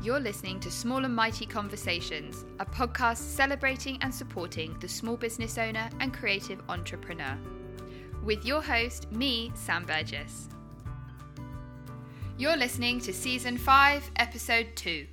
You're listening to Small and Mighty Conversations, a podcast celebrating and supporting the small business owner and creative entrepreneur. With your host, me, Sam Burgess. You're listening to Season 5, Episode 2.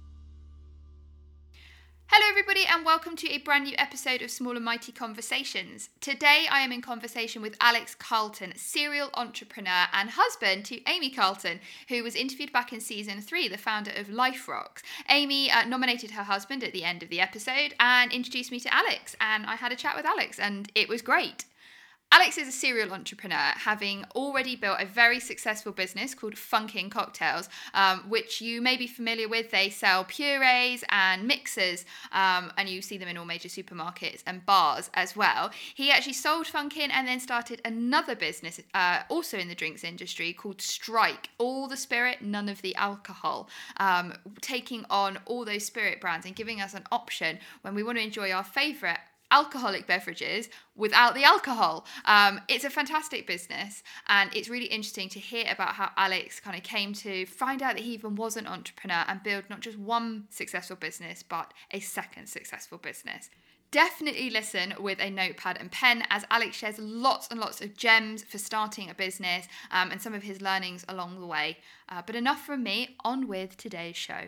Hello everybody and welcome to a brand new episode of Small and Mighty Conversations. Today I am in conversation with Alex Carlton, serial entrepreneur and husband to Amy Carlton, who was interviewed back in Season 3, the founder of LifeRocks. Amy nominated her husband at the end of the episode and introduced me to Alex, and I had a chat with Alex and it was great. Alex is a serial entrepreneur, having already built a very successful business called Funkin' Cocktails, which you may be familiar with. They sell purees and mixers, and you see them in all major supermarkets and bars as well. He actually sold Funkin' and then started another business, also in the drinks industry, called Strike. All the spirit, none of the alcohol, taking on all those spirit brands and giving us an option when we want to enjoy our favourite alcoholic beverages without the alcohol. It's a fantastic business, and it's really interesting to hear about how Alex kind of came to find out that he even was an entrepreneur and build not just one successful business but a second successful business. Definitely listen with a notepad and pen, as Alex shares lots and lots of gems for starting a business and some of his learnings along the way. But enough from me, on with today's show.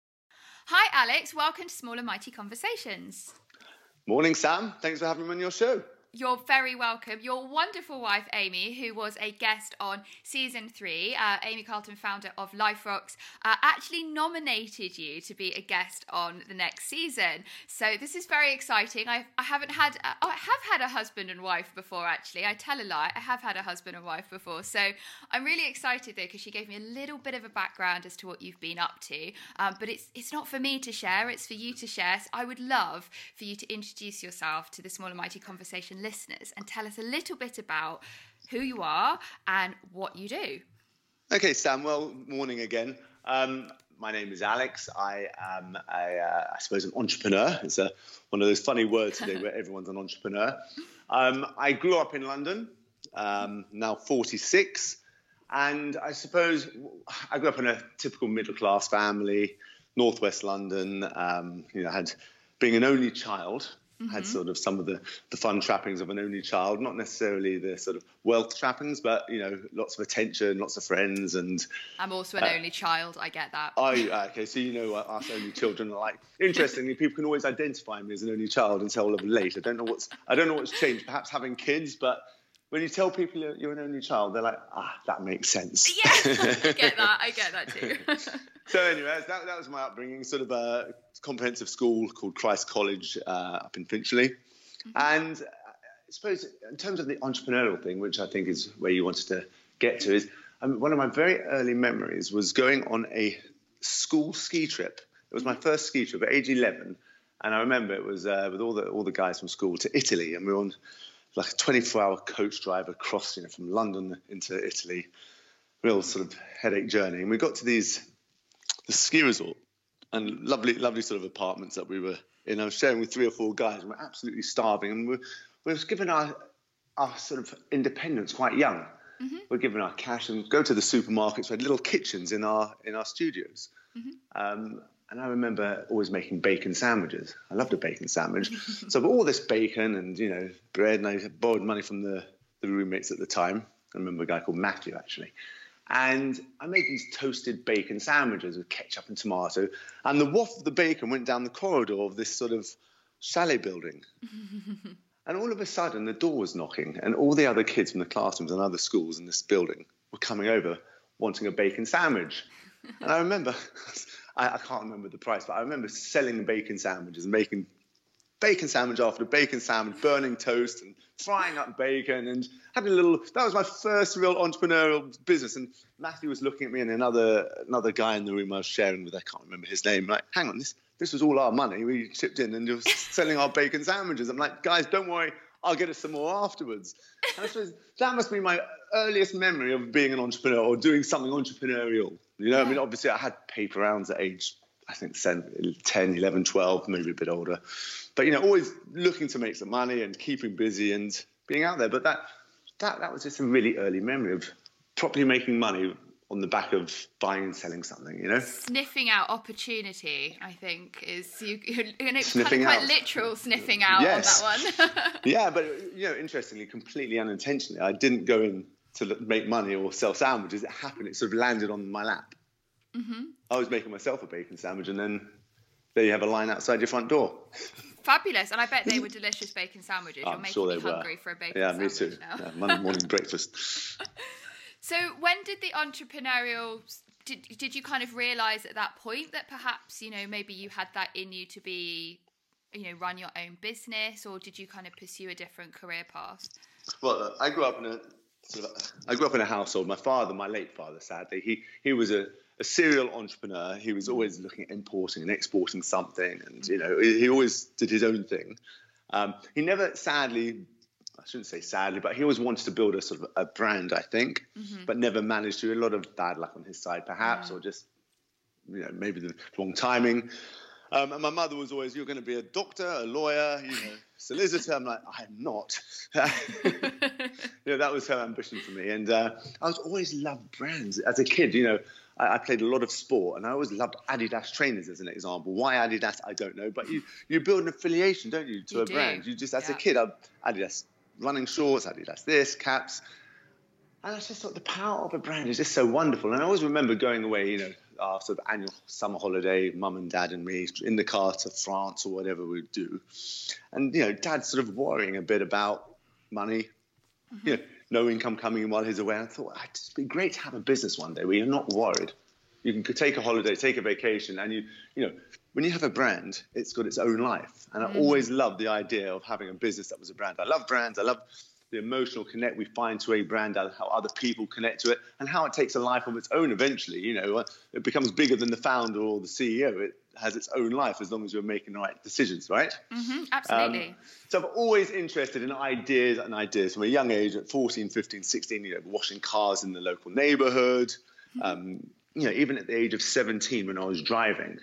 Hi Alex, welcome to Small and Mighty Conversations. Morning, Sam. Thanks for having me on your show. You're very welcome. Your wonderful wife, Amy, who was a guest on Season 3, Amy Carlton, founder of LifeRocks, actually nominated you to be a guest on the next season. So this is very exciting. I have had a husband and wife before, actually. I tell a lie. I have had a husband and wife before. So I'm really excited, though, because she gave me a little bit of a background as to what you've been up to. But it's not for me to share. It's for you to share. So I would love for you to introduce yourself to the Small and Mighty Conversation listeners and tell us a little bit about who you are and what you do. Okay, Sam. Well, morning again. My name is Alex. I am, I suppose, an entrepreneur. It's one of those funny words today where everyone's an entrepreneur. I grew up in London, now 46, and I suppose I grew up in a typical middle-class family, northwest London. Being an only child, had sort of some of the fun trappings of an only child, not necessarily the sort of wealth trappings, but, lots of attention, lots of friends. And I'm also an only child. I get that. Okay, so you know what us only children are like. Interestingly, people can always identify me as an only child until late. I don't know what's changed, perhaps having kids, but when you tell people you're an only child, they're like, that makes sense. Yeah, I get that too. So anyway, that was my upbringing, sort of a comprehensive school called Christ College up in Finchley. Mm-hmm. And I suppose in terms of the entrepreneurial thing, which I think is where you wanted to get to, is one of my very early memories was going on a school ski trip. It was my first ski trip at age 11. And I remember it was with all the guys from school to Italy. And we were on like a 24-hour coach drive across, from London into Italy. Real sort of headache journey. And we got to the ski resort and lovely sort of apartments that we were in. I was sharing with 3 or 4 guys, and we're absolutely starving. And we were given our sort of independence quite young. Mm-hmm. We're given our cash and go to the supermarkets. We had little kitchens in our studios. Mm-hmm. And I remember always making bacon sandwiches. I loved a bacon sandwich. So all this bacon and, bread, and I borrowed money from the roommates at the time. I remember a guy called Matthew, actually. And I made these toasted bacon sandwiches with ketchup and tomato. And the waft of the bacon went down the corridor of this sort of chalet building. And all of a sudden, the door was knocking. And all the other kids from the classrooms and other schools in this building were coming over wanting a bacon sandwich. And I remember... I can't remember the price, but I remember selling bacon sandwiches and making bacon sandwich after bacon sandwich, burning toast and frying up bacon and having that was my first real entrepreneurial business. And Matthew was looking at me and another guy in the room I was sharing with, I can't remember his name, like, hang on, this was all our money. We chipped in and just selling our bacon sandwiches. I'm like, guys, don't worry, I'll get us some more afterwards. And I suppose that must be my earliest memory of being an entrepreneur or doing something entrepreneurial. I mean, obviously I had paper rounds at age, I think 10, 11, 12, maybe a bit older. But, always looking to make some money and keeping busy and being out there. But that was just a really early memory of properly making money on the back of buying and selling something, you know? Sniffing out opportunity, I think, is you're kind of Sniffing quite out. literal sniffing out Yes. on that one. Yeah, but, you know, interestingly, completely unintentionally, I didn't go in to make money or sell sandwiches. It happened. It sort of landed on my lap. Mm-hmm. I was making myself a bacon sandwich, and then there you have a line outside your front door. Fabulous. And I bet they were delicious bacon sandwiches. You're I'm making sure me they hungry were. for a bacon Yeah, sandwich me too. now. Yeah, Monday morning breakfast. So when did the entrepreneurial... Did you kind of realise at that point that perhaps, you know, maybe you had that in you to be, you know, run your own business, or did you kind of pursue a different career path? Well, I grew up in a household. My father, my late father, sadly, he was a serial entrepreneur. He was always looking at importing and exporting something, and you know, he always did his own thing. He never, sadly, I shouldn't say sadly, but he always wanted to build a sort of a brand, I think, but never managed to. A lot of bad luck on his side, perhaps, or just, you know, maybe the wrong timing. And my mother was always, "You're going to be a doctor, a lawyer, you know, solicitor." I'm like, "I'm not." You know, that was her ambition for me. And I was always loved brands as a kid. You know, I played a lot of sport, and I always loved Adidas trainers as an example. Why Adidas, I don't know. But you build an affiliation, don't you, to a brand? You just, as a kid, Adidas running shorts, Adidas this, caps. And I just thought the power of a brand is just so wonderful. And I always remember going away, you know, after the annual summer holiday, mum and dad and me in the car to France or whatever we'd do. And, you know, dad sort of worrying a bit about money, you know, no income coming in while he's away. I thought, it'd just be great to have a business one day where you're not worried. You can take a holiday, take a vacation, and you know, when you have a brand, it's got its own life. And I always loved the idea of having a business that was a brand. I love brands. I love the emotional connect we find to a brand, and how other people connect to it, and how it takes a life of its own eventually. You know, it becomes bigger than the founder or the CEO. It has its own life as long as you're making the right decisions, right? Absolutely. So I'm always interested in ideas from a young age, at 14, 15, 16, you know, washing cars in the local neighborhood. You know, even at the age of 17 when I was driving,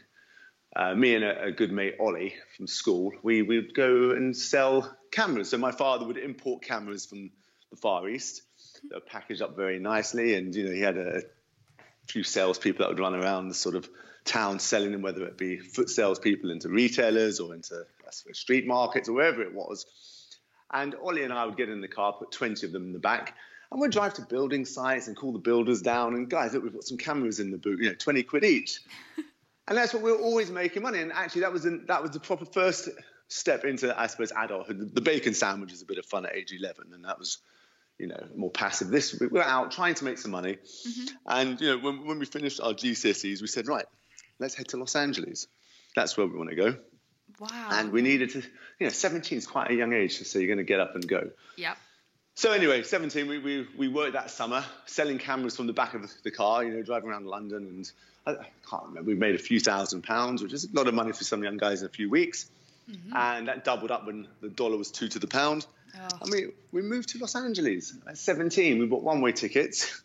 me and a good mate, Ollie, from school, we would go and sell cameras. So my father would import cameras from the Far East. They were packaged up very nicely. And, you know, he had a few salespeople that would run around the sort of town selling them, whether it be foot salespeople into retailers or into street markets or wherever it was. And Ollie and I would get in the car, put 20 of them in the back, and we'd drive to building sites and call the builders down. And guys, look, we've got some cameras in the boot, you know, 20 quid each. And that's what we were always making money. And actually, that was the proper first step into, I suppose, adulthood. The bacon sandwich is a bit of fun at age 11, and that was, you know, more passive. We were out trying to make some money. And, you know, when we finished our GCSEs, we said, right, let's head to Los Angeles. That's where we want to go. Wow. And we needed to, you know, 17 is quite a young age to say you're going to get up and go. Yep. So anyway, 17, we worked that summer selling cameras from the back of the car, you know, driving around London. And I can't remember, we made a few £1,000s, which is a lot of money for some young guys in a few weeks. And that doubled up when the dollar was 2 to the pound. And we moved to Los Angeles at 17. We bought one-way tickets.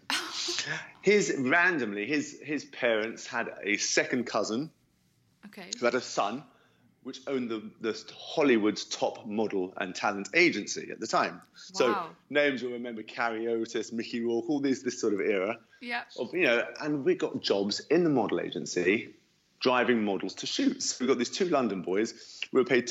His parents had a second cousin who had a son, which owned the Hollywood's top model and talent agency at the time. Wow. So names you'll remember: Carrie Otis, Mickey Rourke, all this sort of era. Yeah. Of, you know, and we got jobs in the model agency, driving models to shoots. We got these two London boys. We were paid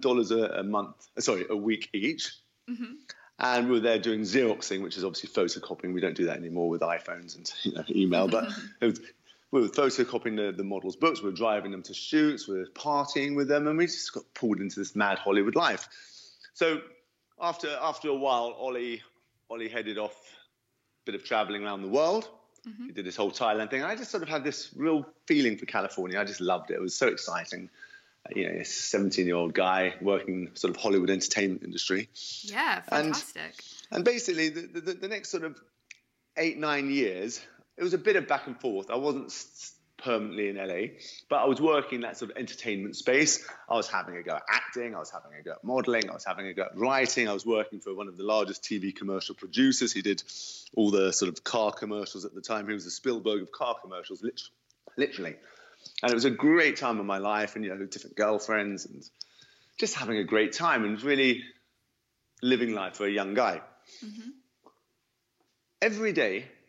$200 a week each. And we were there doing Xeroxing, which is obviously photocopying. We don't do that anymore with iPhones and, you know, email, but we were photocopying the models' books. We were driving them to shoots. We were partying with them, and we just got pulled into this mad Hollywood life. So after a while, Ollie headed off a bit of traveling around the world. He did this whole Thailand thing. I just sort of had this real feeling for California. I just loved it. It was so exciting. You know, a 17-year-old guy working sort of Hollywood entertainment industry. Yeah, fantastic. And basically, the next sort of 8-9 years, it was a bit of back and forth. I wasn't permanently in LA, but I was working that sort of entertainment space. I was having a go at acting. I was having a go at modeling. I was having a go at writing. I was working for one of the largest TV commercial producers. He did all the sort of car commercials at the time. He was the Spielberg of car commercials, literally. And it was a great time of my life, and, you know, different girlfriends and just having a great time and really living life for a young guy. Every day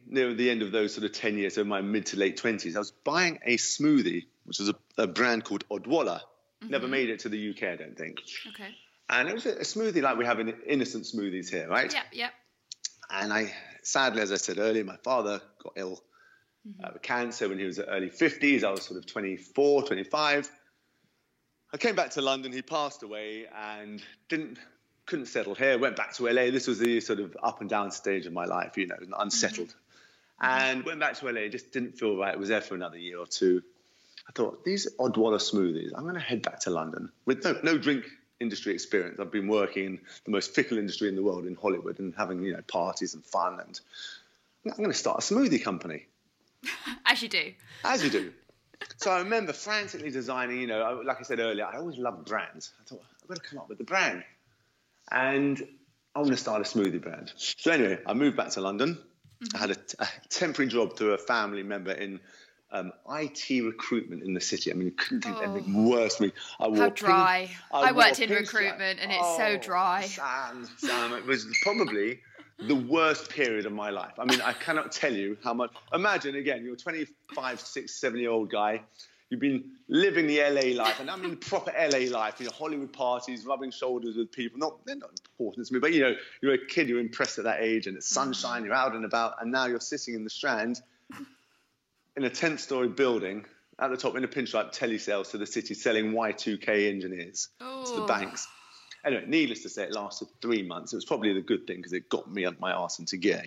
near the end of those sort of 10 years, so my mid to late 20s, I was buying a smoothie, which was a brand called Odwalla. Never made it to the UK, I don't think. Okay. And it was a smoothie like we have in innocent smoothies here, right? Yep. And sadly, as I said earlier, my father got ill with cancer when he was at early 50s. I was sort of 24, 25. I came back to London. He passed away and couldn't settle here. Went back to LA. This was the sort of up and down stage of my life, unsettled. And went back to LA. Just didn't feel right. It was there for another year or two. I thought, these Odwalla smoothies, I'm going to head back to London with no drink industry experience. I've been working in the most fickle industry in the world in Hollywood and having, parties and fun. And I'm going to start a smoothie company. As you do. As you do. So I remember frantically designing, like I said earlier, I always loved brands. I thought, I've got to come up with the brand. And I want to start a smoothie brand. So anyway, I moved back to London. I had a temporary job through a family member in IT recruitment in the city. I mean, you couldn't think of anything worse for me. How dry. I worked in recruitment and it's so dry. Sam, it was probably the worst period of my life. I mean, I cannot tell you how much. Imagine, again, you're a 25, 6, 7-year-old guy. You've been living the LA life, and I mean the proper LA life, Hollywood parties, rubbing shoulders with people. They're not important to me, but, you're a kid, you're impressed at that age, and it's sunshine, you're out and about, and now you're sitting in the Strand in a 10th-story building, at the top in a pinstripe telesales to the city, selling Y2K engineers to the banks. Anyway, needless to say, it lasted 3 months. It was probably the good thing because it got me up my arse into gear,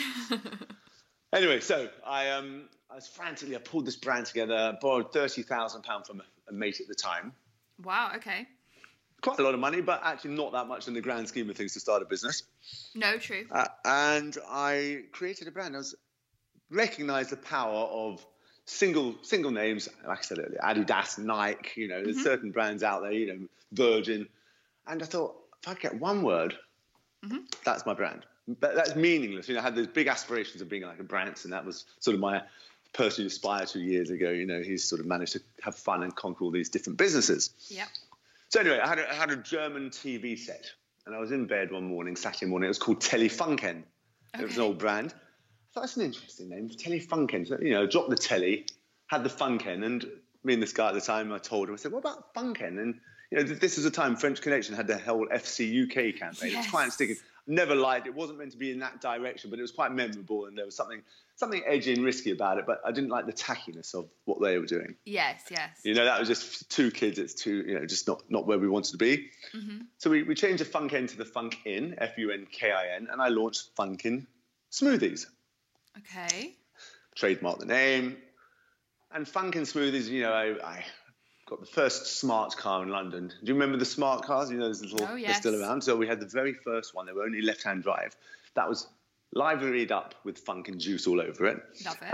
Anyway, so I pulled this brand together, borrowed £30,000 from a mate at the time. Wow, okay. Quite a lot of money, but actually not that much in the grand scheme of things to start a business. No, true. And I created a brand. I recognized the power of single names, like I said earlier, Adidas, Nike, there's certain brands out there, Virgin. And I thought, if I get one word, that's my brand. But that's meaningless. I had those big aspirations of being like a Branson. That was sort of my person who aspired 2 years ago. He's sort of managed to have fun and conquer all these different businesses. Yeah. So anyway, I had a German TV set. And I was in bed one morning, Saturday morning. It was called Telefunken. Okay. It was an old brand. I thought, that's an interesting name, Telefunken. So, dropped the telly, had the Funken. And me and this guy at the time, I told him, I said, what about Funken? And, this is a time French Connection had the whole FC UK campaign. Yes. It was quite sticking. Never liked it. It wasn't meant to be in that direction, but it was quite memorable. And there was something edgy and risky about it. But I didn't like the tackiness of what they were doing. Yes. That was just two kids. It's too, just not where we wanted to be. So we changed the Funken to the Funkin, Funkin, and I launched Funkin Smoothies. Okay. Trademarked the name. And Funkin Smoothies, I got the first smart car in London. Do you remember the smart cars? Those little, they're still around. So we had the very first one. They were only left-hand drive. That was liveried up with Funkin juice all over it. Love it. And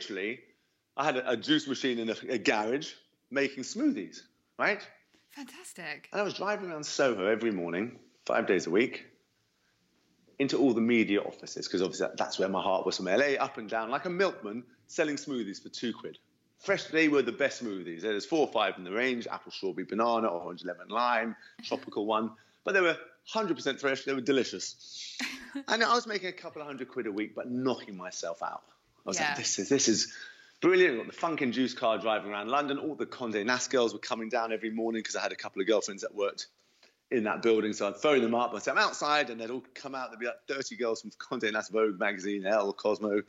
I had a juice machine in a garage making smoothies, right? Fantastic. And I was driving around Soho every morning, 5 days a week, into all the media offices, because obviously that's where my heart was, from LA, up and down, like a milkman, selling smoothies for £2. Fresh, they were the best smoothies. There's 4 or 5 in the range: apple, strawberry, banana, orange, lemon, lime, tropical one. But they were 100% fresh. They were delicious. And I was making a couple of £100 a week, but knocking myself out. I was like, this is brilliant. I got the Funkin juice car driving around London. All the Condé Nast girls were coming down every morning because I had a couple of girlfriends that worked in that building. So I'd phone them up. I'd say, I'm outside. And they'd all come out. There'd be like 30 girls from Condé Nast, Vogue magazine, Elle, Cosmo,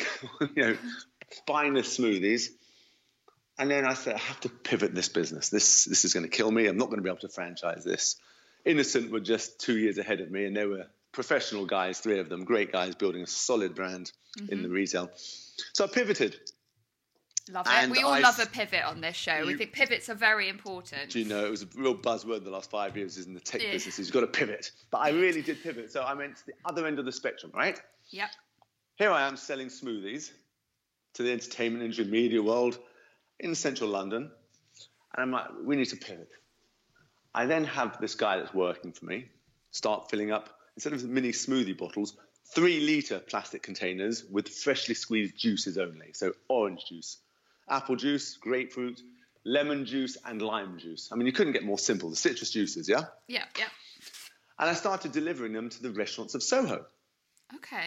finest smoothies. And then I said, I have to pivot this business. This is going to kill me. I'm not going to be able to franchise this. Innocent were just 2 years ahead of me, and they were professional guys, 3 of them, great guys, building a solid brand in the retail. So I pivoted. Love it. We all love a pivot on this show. We think pivots are very important. Do you know, it was a real buzzword the last 5 years is in the tech business. You've got to pivot. But I really did pivot. So I went to the other end of the spectrum, right? Yep. Here I am selling smoothies to the entertainment industry, media world, in central London, and I'm like, we need to pivot. I then have this guy that's working for me start filling up, instead of mini smoothie bottles, 3-litre plastic containers with freshly squeezed juices only. So orange juice, apple juice, grapefruit, lemon juice, and lime juice. I mean, you couldn't get more simple. The citrus juices, yeah? Yeah. And I started delivering them to the restaurants of Soho. Okay.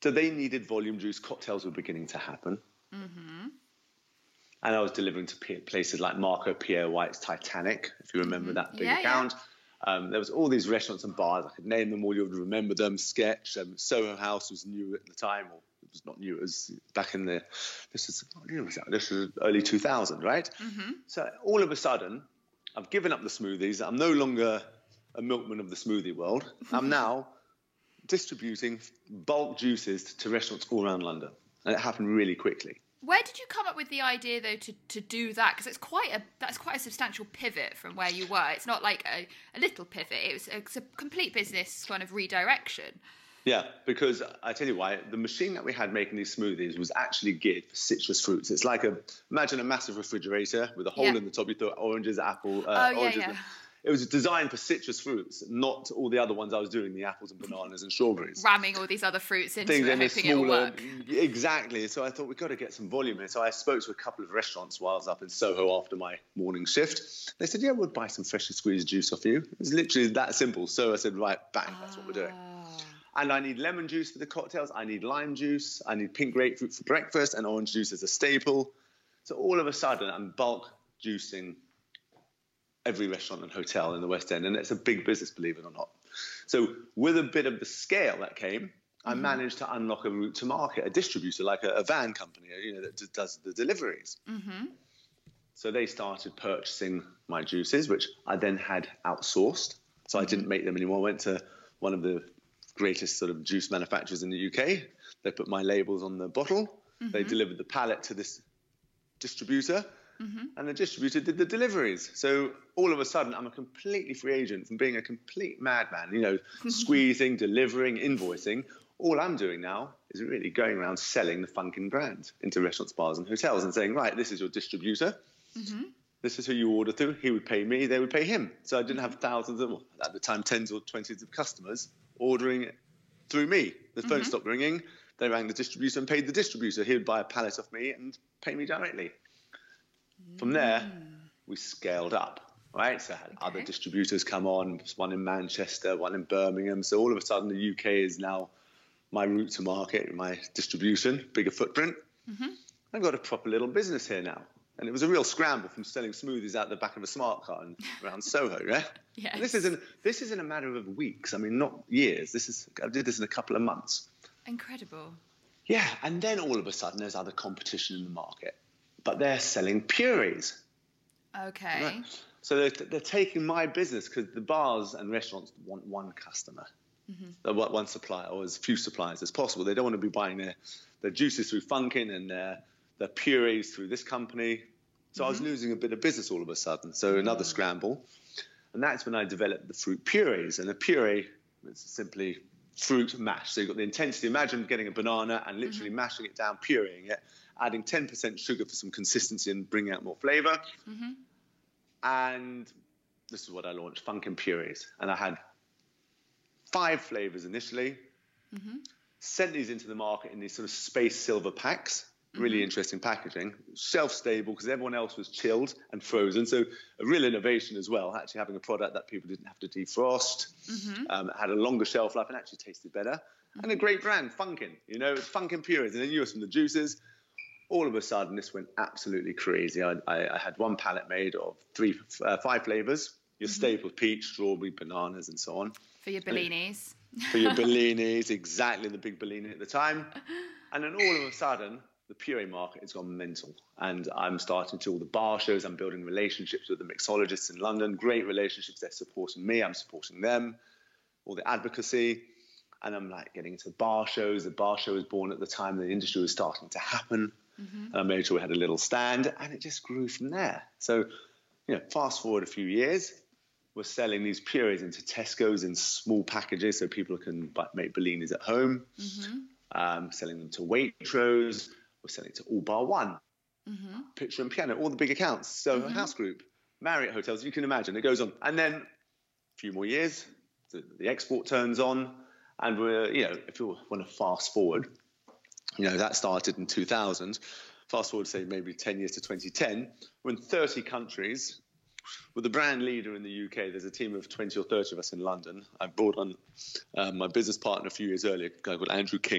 So they needed volume juice. Cocktails were beginning to happen. Mm-hmm. And I was delivering to places like Marco Pierre White's Titanic, if you remember that big account. Yeah. There was all these restaurants and bars. I could name them all. You would remember them. Sketch. Soho House was new at the time. Or it was not new. It was back in the... This was early 2000, right? Mm-hmm. So all of a sudden, I've given up the smoothies. I'm no longer a milkman of the smoothie world. I'm now distributing bulk juices to restaurants all around London. And it happened really quickly. Where did you come up with the idea, though, to do that? Because that's quite a substantial pivot from where you were. It's not like a little pivot. It's a complete business kind of redirection. Yeah, because I tell you why. The machine that we had making these smoothies was actually geared for citrus fruits. It's like imagine a massive refrigerator with a hole in the top. You throw oranges, apple, oranges. Yeah. It was designed for citrus fruits, not all the other ones I was doing, the apples and bananas and strawberries. Ramming all these other fruits into it, hoping it will work. Exactly. So I thought, we've got to get some volume in. So I spoke to a couple of restaurants while I was up in Soho after my morning shift. They said, yeah, we'll buy some freshly squeezed juice off you. It was literally that simple. So I said, right, bang, that's what we're doing. And I need lemon juice for the cocktails. I need lime juice. I need pink grapefruit for breakfast, and orange juice as a staple. So all of a sudden, I'm bulk juicing every restaurant and hotel in the West End, and it's a big business, believe it or not. So with a bit of the scale that came, I managed to unlock a route to market, a distributor like a van company, that does the deliveries. Mm-hmm. So they started purchasing my juices, which I then had outsourced. So I didn't make them anymore. I went to one of the greatest sort of juice manufacturers in the UK. They put my labels on the bottle. Mm-hmm. They delivered the pallet to this distributor. Mm-hmm. And the distributor did the deliveries. So all of a sudden, I'm a completely free agent from being a complete madman, squeezing, delivering, invoicing. All I'm doing now is really going around selling the Funkin brand into restaurants, bars and hotels and saying, right, this is your distributor. Mm-hmm. This is who you order through. He would pay me, they would pay him. So I didn't have thousands of, at the time, tens or twenties of customers ordering it through me. The phone stopped ringing. They rang the distributor and paid the distributor. He would buy a pallet off me and pay me directly. From there, we scaled up, right? So I had other distributors come on, one in Manchester, one in Birmingham. So all of a sudden, the UK is now my route to market, my distribution, bigger footprint. Mm-hmm. I've got a proper little business here now. And it was a real scramble from selling smoothies out the back of a smart car and around Soho, yeah? Yes. And this isn't a matter of weeks. I mean, not years. I did this in a couple of months. Incredible. Yeah, and then all of a sudden, there's other competition in the market. But they're selling purees. Okay. Right? So they're taking my business because the bars and restaurants want one customer, one supplier, or as few suppliers as possible. They don't want to be buying their juices through Funkin and their purees through this company. So I was losing a bit of business all of a sudden. So another scramble. And that's when I developed the fruit purees. And a puree is simply fruit mashed. So you've got the intensity. Imagine getting a banana and literally mashing it down, pureeing it, adding 10% sugar for some consistency and bringing out more flavour. Mm-hmm. And this is what I launched, Funkin Purees. And I had 5 flavours initially, sent these into the market in these sort of space silver packs, really interesting packaging, shelf-stable because everyone else was chilled and frozen. So a real innovation as well, actually having a product that people didn't have to defrost, had a longer shelf life and actually tasted better. And a great brand, Funkin, Funkin Purees. And then you were from the juices. All of a sudden, this went absolutely crazy. I had one pallet made of 5 flavours, your staple peach, strawberry, bananas, and so on. For your Bellinis. For your Bellinis, exactly, the big Bellini at the time. And then all of a sudden, the puree market has gone mental. And I'm starting to all the bar shows. I'm building relationships with the mixologists in London. Great relationships. They're supporting me. I'm supporting them. All the advocacy. And I'm getting into bar shows. The bar show was born at the time. The industry was starting to happen. And I made sure we had a little stand, and it just grew from there. So, fast forward a few years, we're selling these purees into Tesco's in small packages so people can make Bellinis at home. Selling them to Waitrose. We're selling to All Bar One, Picture and Piano, all the big accounts. So House Group, Marriott hotels, you can imagine. It goes on. And then a few more years, the export turns on, and we're, if you want to fast forward, that started in 2000. Fast forward, say, maybe 10 years to 2010. We're in 30 countries. We're the brand leader in the UK. There's a team of 20 or 30 of us in London. I brought on my business partner a few years earlier, a guy called Andrew King.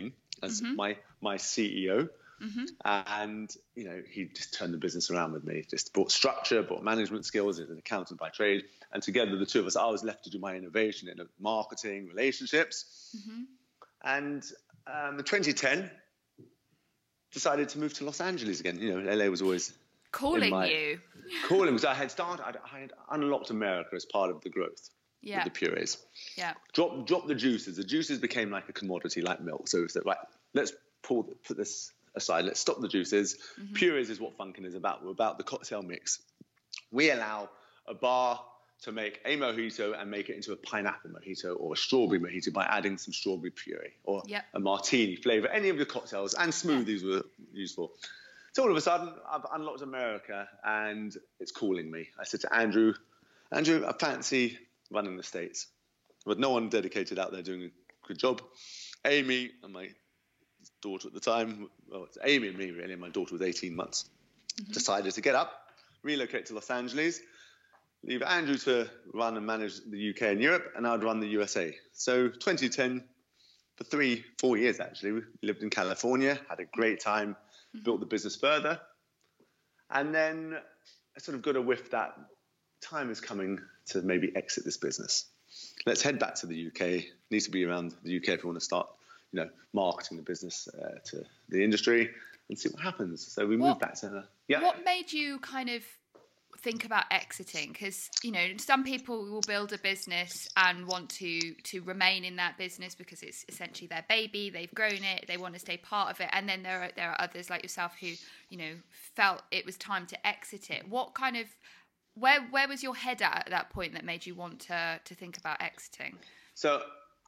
as my CEO. And, he just turned the business around with me, just brought structure, brought management skills, as an accountant by trade. And together, the two of us, I was left to do my innovation in marketing, relationships. And in 2010, decided to move to Los Angeles again. LA was always calling you. Calling, because I had unlocked America as part of the growth with the purees. Yeah. Drop the juices. The juices became like a commodity, like milk. So it's like, right, let's put this aside. Let's stop the juices. Purees is what Funkin is about. We're about the cocktail mix. We allow a bar to make a mojito and make it into a pineapple mojito or a strawberry mojito by adding some strawberry puree or a martini flavor. Any of the cocktails and smoothies were useful. So all of a sudden, I've unlocked America and it's calling me. I said to Andrew, I fancy running the States. But no one dedicated out there doing a good job. Amy and my daughter at the time, well, it's Amy and me really, and my daughter was 18 months, decided to get up, relocate to Los Angeles, leave Andrew to run and manage the UK and Europe, and I'd run the USA. So 2010, for 3-4 years actually, we lived in California, had a great time, built the business further. And then I sort of got a whiff that time is coming to maybe exit this business. Let's head back to the UK. Need to be around the UK if we want to start, marketing the business to the industry and see what happens. So we moved back to her. Yeah. What made you kind of think about exiting? Because some people will build a business and want to remain in that business because it's essentially their baby, they've grown it, they want to stay part of it, and then there are others like yourself who felt it was time to exit it. What kind of where was your head at that point that made you want to think about exiting? So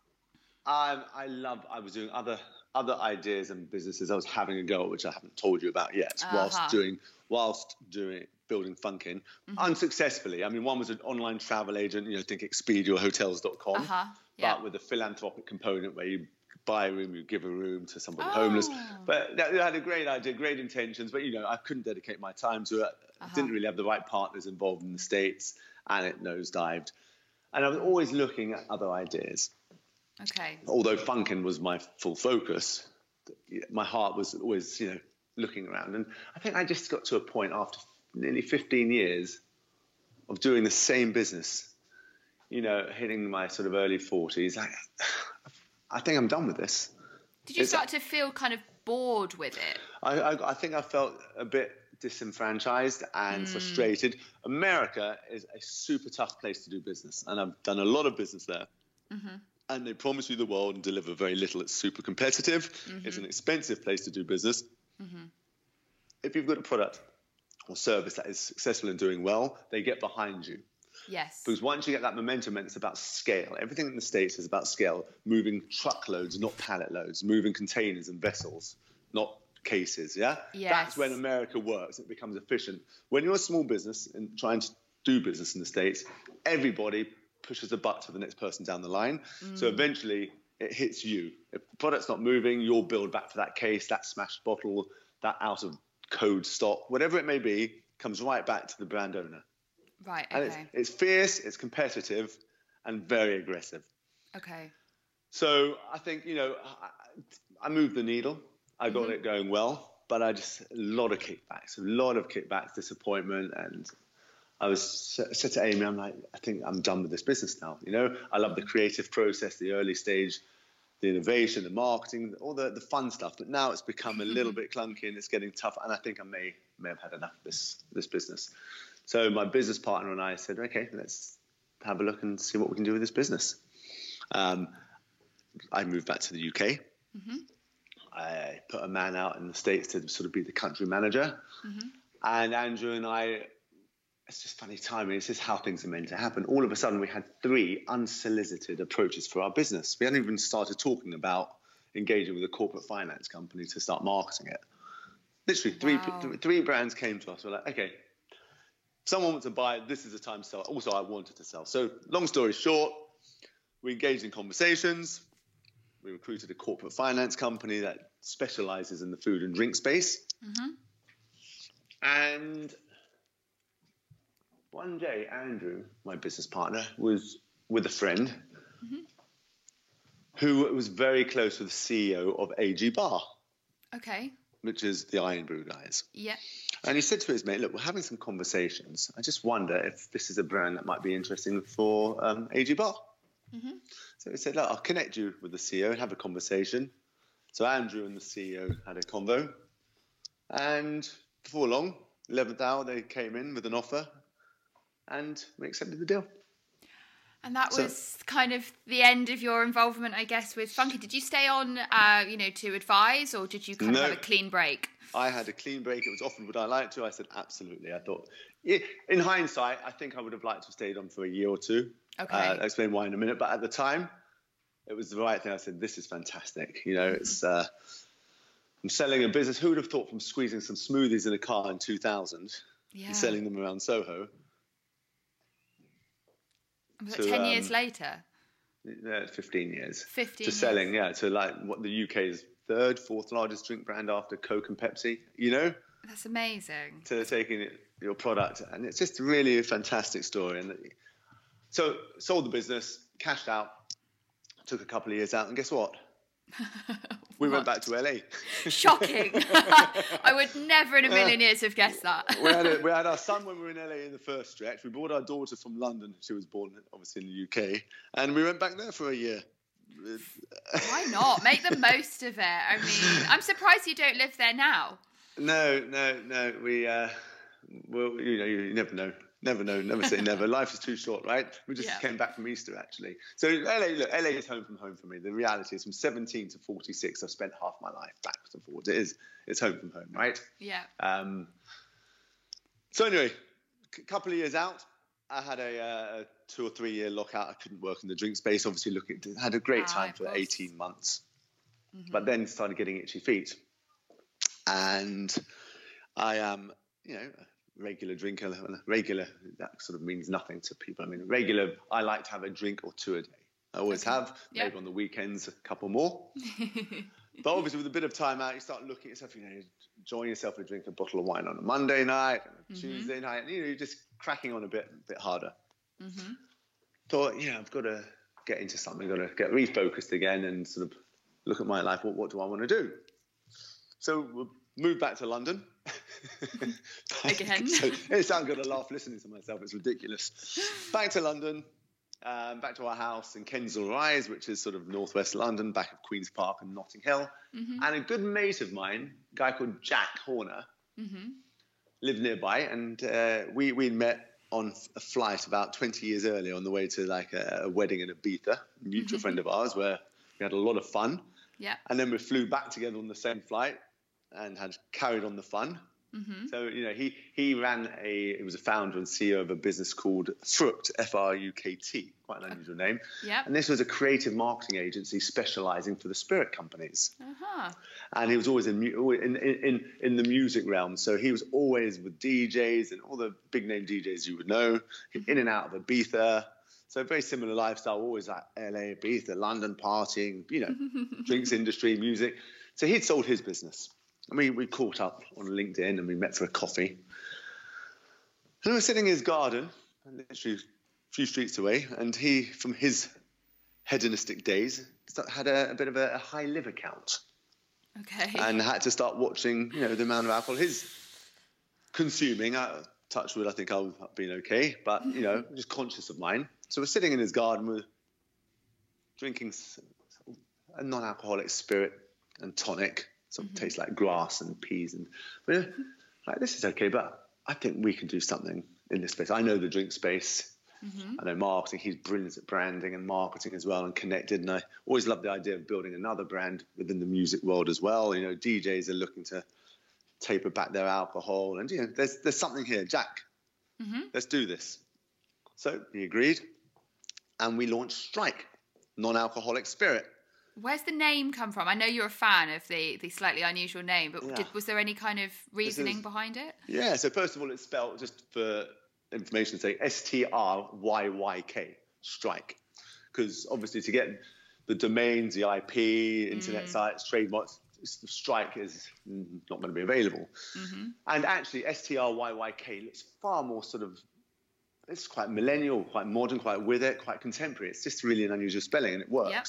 I was doing other ideas and businesses. I was having a go, which I haven't told you about yet, whilst building Funkin, unsuccessfully. I mean, one was an online travel agent, think Expedia or Hotels.com, but with a philanthropic component where you buy a room, you give a room to somebody homeless. But that had a great idea, great intentions, but I couldn't dedicate my time to it. Didn't really have the right partners involved in the States, and it nosedived. And I was always looking at other ideas. Okay. Although Funkin was my full focus, my heart was always, looking around. And I think I just got to a point after nearly 15 years of doing the same business, hitting my sort of early 40s. I think I'm done with this. Did you start to feel kind of bored with it? I think I felt a bit disenfranchised and frustrated. America is a super tough place to do business, and I've done a lot of business there. And they promise you the world and deliver very little. It's super competitive. It's an expensive place to do business. If you've got a product or service that is successful and doing well, they get behind you. Yes. Because once you get that momentum, it's about scale. Everything in the States is about scale. Moving truckloads, not pallet loads. Moving containers and vessels, not cases, yeah? Yes. That's when America works. It becomes efficient. When you're a small business and trying to do business in the States, everybody pushes a butt to the next person down the line. So eventually it hits you. If the product's not moving, you'll build back for that case, that smashed bottle, that out of code stock, whatever it may be, comes right back to the brand owner. Right, okay. And it's fierce, it's competitive, and very aggressive. Okay. So I think, I moved the needle. I got it going well, but a lot of kickbacks, disappointment, and I said to Amy, I'm like, I think I'm done with this business now. I love the creative process, the early stage, the innovation, the marketing, all the fun stuff. But now it's become a little bit clunky and it's getting tough. And I think I may have had enough of this business. So my business partner and I said, okay, let's have a look and see what we can do with this business. I moved back to the UK. I put a man out in the States to sort of be the country manager. And Andrew and I, it's just funny timing. This is how things are meant to happen. All of a sudden, we had 3 unsolicited approaches for our business. We hadn't even started talking about engaging with a corporate finance company to start marketing it. Literally, three brands came to us. We're like, okay, someone wants to buy it. This is the time to sell. Also, I wanted to sell. So long story short, we engaged in conversations. We recruited a corporate finance company that specializes in the food and drink space. And one day, Andrew, my business partner, was with a friend who was very close with the CEO of AG Bar, Okay. which is the Irn-Bru guys. Yeah. And he said to his mate, look, we're having some conversations. I just wonder if this is a brand that might be interesting for AG Bar. Mm-hmm. So he said, look, I'll connect you with the CEO and have a conversation. So Andrew and the CEO had a convo. And before long, 11th hour, they came in with an offer and we accepted the deal. And that was kind of the end of your involvement, I guess, with Funky. Did you stay on, to advise, or did you kind of have a clean break? I had a clean break. It was offered, would I like to? I said, absolutely. I thought, in hindsight, I think I would have liked to have stayed on for a year or two. Okay. I'll explain why in a minute. But at the time, it was the right thing. I said, this is fantastic. It's I'm selling a business. Who would have thought from squeezing some smoothies in a car in 2000 and selling them around Soho? Was it 10 years later? Yeah, 15 years. 15 to selling, to like what the UK's third, fourth largest drink brand after Coke and Pepsi, That's amazing. To taking your product. And it's just really a fantastic story. And so sold the business, cashed out, took a couple of years out, and guess what? We went back to LA. Shocking. I would never in a million years have guessed that. we had our son when we were in LA in the first stretch. We brought our daughter from London. She was born, obviously, in the UK. And we went back there for a year. Why not? Make the most of it. I mean, I'm surprised you don't live there now. No. We, well, you never know. Never say never. Life is too short, right? We just came back from Easter, actually. So LA is home from home for me. The reality is from 17 to 46, I've spent half my life backwards and forwards. It's home from home, right? Yeah. So anyway, a couple of years out, I had a 2 or 3 year lockout. I couldn't work in the drink space. Obviously, had a great time for 18 months, but then started getting itchy feet. And I am, regular drinker. Regular, that sort of means nothing to people. I mean, regular, I like to have a drink or two a day. I always have, maybe on the weekends, a couple more. But obviously with a bit of time out, you start looking at yourself, enjoying yourself a drink, a bottle of wine on a Monday night, and a Tuesday night, and you're just cracking on a bit harder. Thought, I've got to get into something, got to get refocused again and sort of look at my life. What do I want to do? So we'll move back to London. Again. So it sounds good to laugh listening to myself. It's ridiculous. Back to London, back to our house in Kensal Rise, which is sort of northwest London, back of Queen's Park and Notting Hill. And a good mate of mine, a guy called Jack Horner, lived nearby. And we met on a flight about 20 years earlier on the way to like a wedding in Ibiza, a mutual friend of ours, where we had a lot of fun. Yeah. And then we flew back together on the same flight and had carried on the fun. So, he was a founder and CEO of a business called Frukt, F-R-U-K-T, quite an unusual name. Yeah. And this was a creative marketing agency specializing for the spirit companies. And he was always in the music realm. So he was always with DJs and all the big name DJs you would know, in and out of Ibiza. So very similar lifestyle, always like LA, Ibiza, London, partying, drinks industry, music. So he'd sold his business. And we caught up on LinkedIn and we met for a coffee. And we were sitting in his garden, literally a few streets away, and he, from his hedonistic days, had a bit of a high liver count. Okay. And had to start watching, the amount of alcohol he's consuming. Touch wood, I think I've been okay, but, just conscious of mine. So we're sitting in his garden, we're drinking a non-alcoholic spirit and tonic. Sort of tastes like grass and peas, and we're like, this is okay, but I think we can do something in this space. I know the drink space. I know marketing. He's brilliant at branding and marketing as well, and connected. And I always love the idea of building another brand within the music world as well. DJs are looking to taper back their alcohol, and there's something here. Jack, let's do this. So he agreed, and we launched Strike, non-alcoholic spirit. Where's the name come from? I know you're a fan of the slightly unusual name, but was there any kind of reasoning behind it? Yeah, so first of all, it's spelled, just for information's sake, S-T-R-Y-Y-K, Strike. Because obviously to get the domains, the IP, internet sites, trademarks, Strike is not going to be available. And actually, S-T-R-Y-Y-K looks far more sort of, it's quite millennial, quite modern, quite with it, quite contemporary. It's just really an unusual spelling, and it works.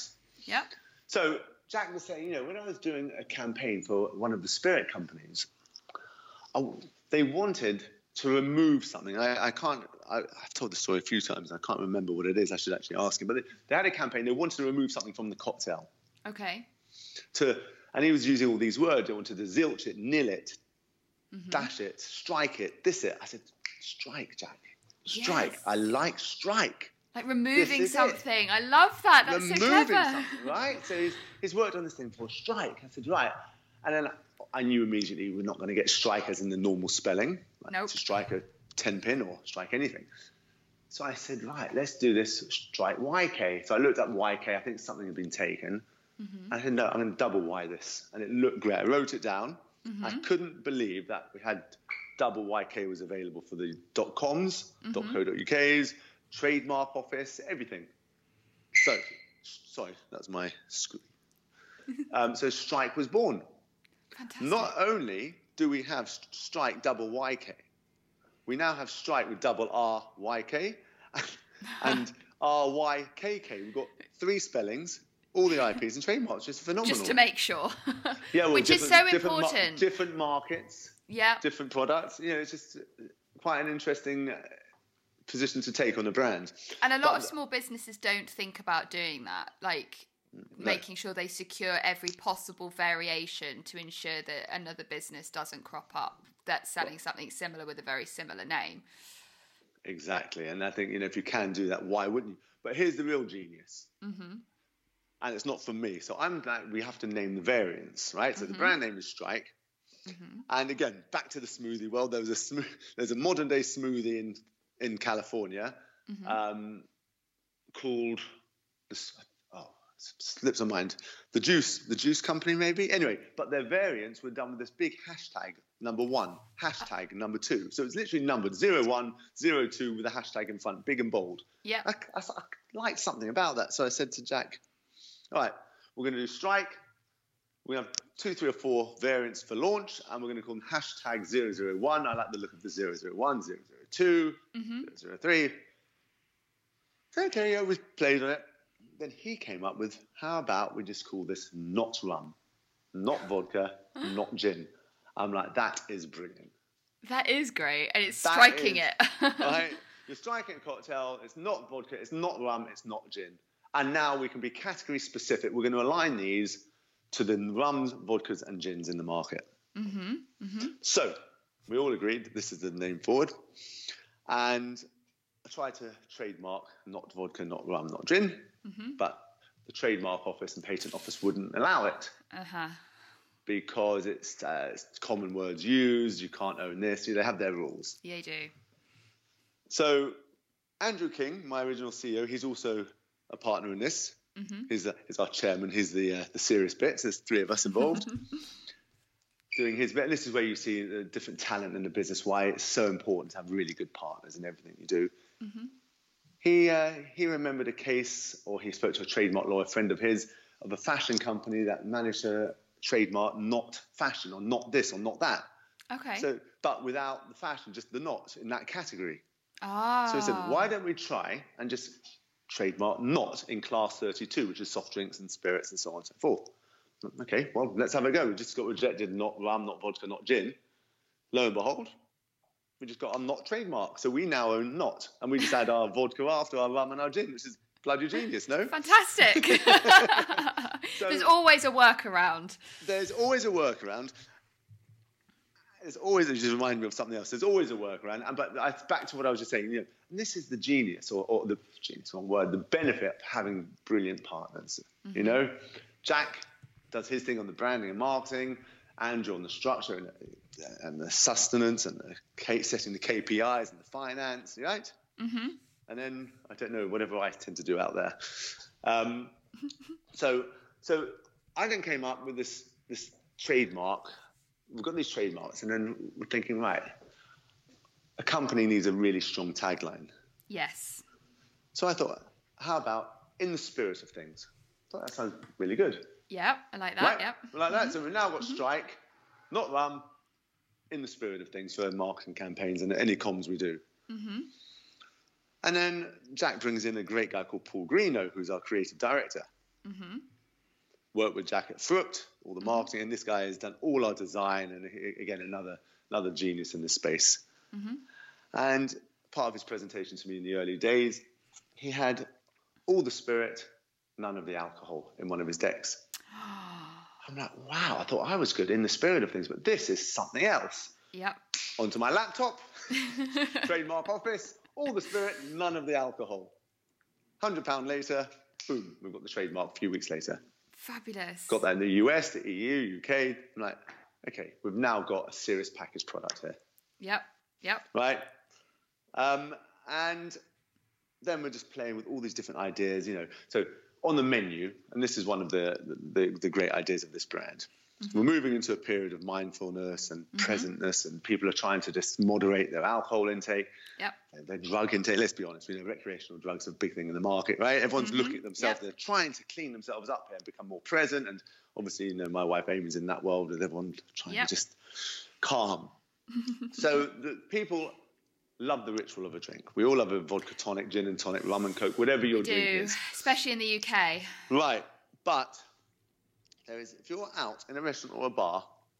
Yep. So Jack was saying, when I was doing a campaign for one of the spirit companies, they wanted to remove something. I've told the story a few times. I can't remember what it is. I should actually ask him. But they had a campaign. They wanted to remove something from the cocktail. Okay. And he was using all these words. They wanted to zilch it, nil it, dash it, strike it, this it. I said, strike, Jack. Strike. Yes. I like strike. Like removing something. I love that. That's so clever. Removing something, right? So he's worked on this thing for strike. I said, right. And then I knew immediately we're not going to get strike as in the normal spelling. Nope. To strike a 10-pin or strike anything. So I said, right, let's do this, strike YK. So I looked up YK. I think something had been taken. I said, no, I'm going to double Y this. And it looked great. I wrote it down. I couldn't believe that we had double YK was available for the .coms, .co.uk's, trademark office, everything. So, sorry, that's my screen. So Strike was born. Fantastic. Not only do we have Strike double YK, we now have Strike with double RYK and RYKK. We've got 3 spellings, all the IPs and trademarks, just phenomenal. Just to make sure. Yeah, well, which is so important. Different markets, different products. It's just quite an interesting position to take on a brand. And a lot of small businesses don't think about doing that, like making sure they secure every possible variation to ensure that another business doesn't crop up that's selling something similar with a very similar name. Exactly. And I think, if you can do that, why wouldn't you? But here's the real genius. And it's not from me. So I'm glad we have to name the variants, right? So the brand name is Strike. And again, back to the smoothie world. There's a modern day smoothie in California called, slips my mind, the juice company maybe. Anyway, but their variants were done with this big hashtag number 1, hashtag number 2. So it's literally numbered 01, 02 with a hashtag in front, big and bold. Yeah. I liked something about that. So I said to Jack, all right, we're going to do Strike. We're going to have 2, 3 or 4 variants for launch, and we're going to call them hashtag 001. I like the look of the 001, 002, 003. Okay, we played on it. Then he came up with, how about we just call this not rum, not vodka, not gin. I'm like, that is brilliant. That is great, and it's striking it. Right? You're striking a cocktail, it's not vodka, it's not rum, it's not gin. And now we can be category specific. We're going to align these to the rums, vodkas, and gins in the market. So we all agreed that this is the name forward. And I tried to trademark not vodka, not rum, not gin. But the trademark office and patent office wouldn't allow it. Because it's common words used. You can't own this. They have their rules. Yeah, you do. So Andrew King, my original CEO, he's also a partner in this. He's our chairman. He's the serious bits. There's 3 of us involved doing his bit. And this is where you see the different talent in the business, why it's so important to have really good partners in everything you do. He remembered a case, or he spoke to a trademark lawyer friend of his, of a fashion company that managed to trademark not fashion, or not this, or not that. Okay. So, but without the fashion, just the not in that category. So he said, why don't we try and just trademark not in class 32, which is soft drinks and spirits and so on and so forth. Okay, well, let's have a go. We just got rejected, not rum, not vodka, not gin. Lo and behold, we just got our not trademark. So we now own not. And we just add our vodka after our rum and our gin, which is bloody genius, no? Fantastic. So, there's always a workaround. There's always a workaround. There's always, it just reminded me of something else. There's always a workaround. But back to what I was just saying, and this is the genius, or the genius, one word, the benefit of having brilliant partners. Jack does his thing on the branding and marketing, Andrew on the structure and the sustenance and the setting the KPIs and the finance, right? And then, I don't know, whatever I tend to do out there. So I then came up with this trademark. We've got these trademarks, and then we're thinking, right, a company needs a really strong tagline. Yes. So I thought, how about in the spirit of things? I thought that sounds really good. Yeah, I like that. Right? Yep. I like that. So we've now got Strike, not rum, in the spirit of things for marketing campaigns and any comms we do. And then Jack brings in a great guy called Paul Greeno, who's our creative director. worked with Jack at Fruit, all the marketing, and this guy has done all our design, and again, another genius in this space. And part of his presentation to me in the early days, he had all the spirit, none of the alcohol in one of his decks. I'm like, wow, I thought I was good in the spirit of things, but this is something else. Yep. Onto my laptop, trademark office, all the spirit, none of the alcohol. £100 later, boom, we've got the trademark a few weeks later. Fabulous. Got that in the US, the EU, UK. I'm like, okay, we've now got a serious packaged product here. Yep. Right? And then we're just playing with all these different ideas, So on the menu, and this is one of the great ideas of this brand, we're moving into a period of mindfulness and presentness, and people are trying to just moderate their alcohol intake, their drug intake. Let's be honest, recreational drugs are a big thing in the market, right? Everyone's looking at themselves. They're trying to clean themselves up here and become more present. And obviously, my wife Amy's in that world with everyone trying to just calm. So the people love the ritual of a drink. We all love a vodka tonic, gin and tonic, rum and coke, whatever your drink is. Especially in the UK. Right, but if you're out in a restaurant or a bar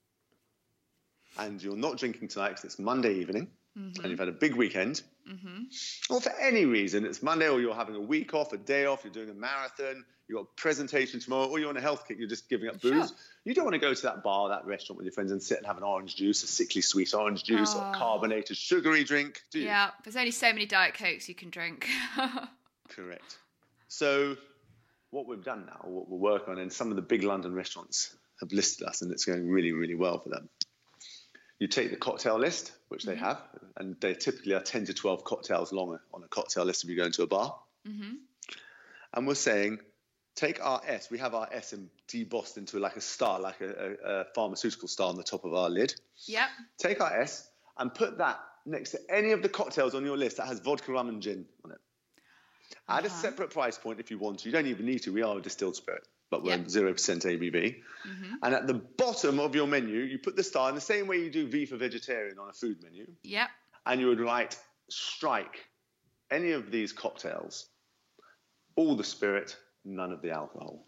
and you're not drinking tonight because it's Monday evening and you've had a big weekend, or for any reason, it's Monday, or you're having a week off, a day off, you're doing a marathon, you've got a presentation tomorrow, or you're on a health kick, you're just giving up booze. Sure. You don't want to go to that bar, that restaurant with your friends and sit and have an orange juice, a sickly sweet orange juice, or a carbonated sugary drink, do you? Yeah, there's only so many Diet Cokes you can drink. Correct. So what we've done now, what we're working on, and some of the big London restaurants have listed us, and it's going really, really well for them. You take the cocktail list, which they have, and they typically are 10 to 12 cocktails long on a cocktail list if you go into a bar. And we're saying, take our S. We have our S debossed into like a star, like a pharmaceutical star on the top of our lid. Yep. Take our S and put that next to any of the cocktails on your list that has vodka, rum, and gin on it. Add a separate price point if you want to. You don't even need to. We are a distilled spirit, but we're 0% ABV. And at the bottom of your menu, you put the star in the same way you do V for vegetarian on a food menu. Yep. And you would write, strike any of these cocktails, all the spirit, none of the alcohol.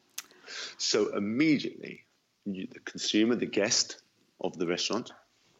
So immediately, the consumer, the guest of the restaurant,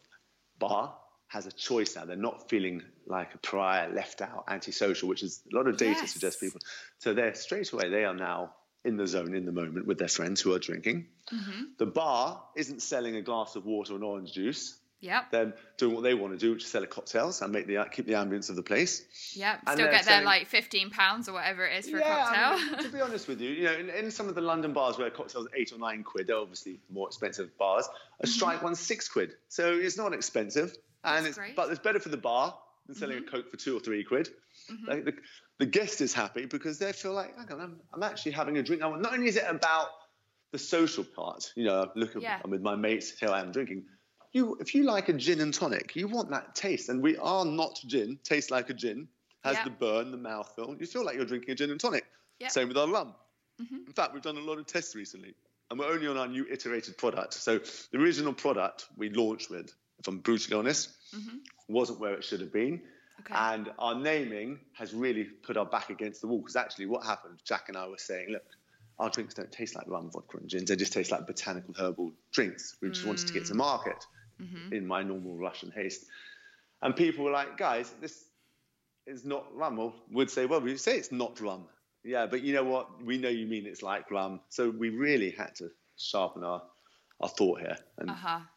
bar, has a choice now. They're not feeling like a pariah, left out, antisocial, which is a lot of data suggests people. So they're straight away, they are now in the zone, in the moment with their friends who are drinking. The bar isn't selling a glass of water and orange juice. They're doing what they want to do, which is sell cocktails and keep the ambience of the place. And still get their like £15 or whatever it is for a cocktail. I mean, to be honest with you, in some of the London bars where cocktails are £8 or £9, they're obviously more expensive bars. A strike one's £6, so it's not expensive, but it's better for the bar than selling a Coke for £2 or £3. Like the guest is happy because they feel like, hang on, I'm actually having a drink. Not only is it about the social part, I'm with my mates, here I am drinking. If you like a gin and tonic, you want that taste. And we are not gin, tastes like a gin, has the burn, the mouthfeel. You feel like you're drinking a gin and tonic. Same with our rum. In fact, we've done a lot of tests recently, and we're only on our new iterated product. So the original product we launched with, if I'm brutally honest, wasn't where it should have been. And our naming has really put our back against the wall, because actually what happened, Jack and I were saying, look, our drinks don't taste like rum, vodka and gins. They just taste like botanical herbal drinks. We just wanted to get to market in my normal rush and haste. And people were like, guys, this is not rum. Or would say, well, we say it's not rum. Yeah, but you know what? We know you mean it's like rum. So we really had to sharpen our thought here. And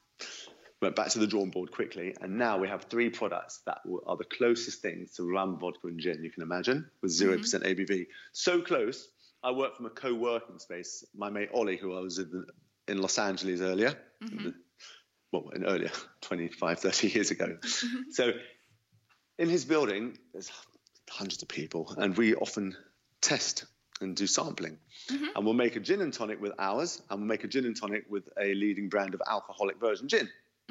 went back to the drawing board quickly. And now we have 3 products that are the closest things to rum, vodka and gin you can imagine, with 0% ABV. So close. I work from a co-working space. My mate Ollie, who I was in Los Angeles earlier, earlier, 25, 30 years ago. So in his building, there's hundreds of people, and we often test and do sampling. And we'll make a gin and tonic with ours, and we'll make a gin and tonic with a leading brand of alcoholic version gin.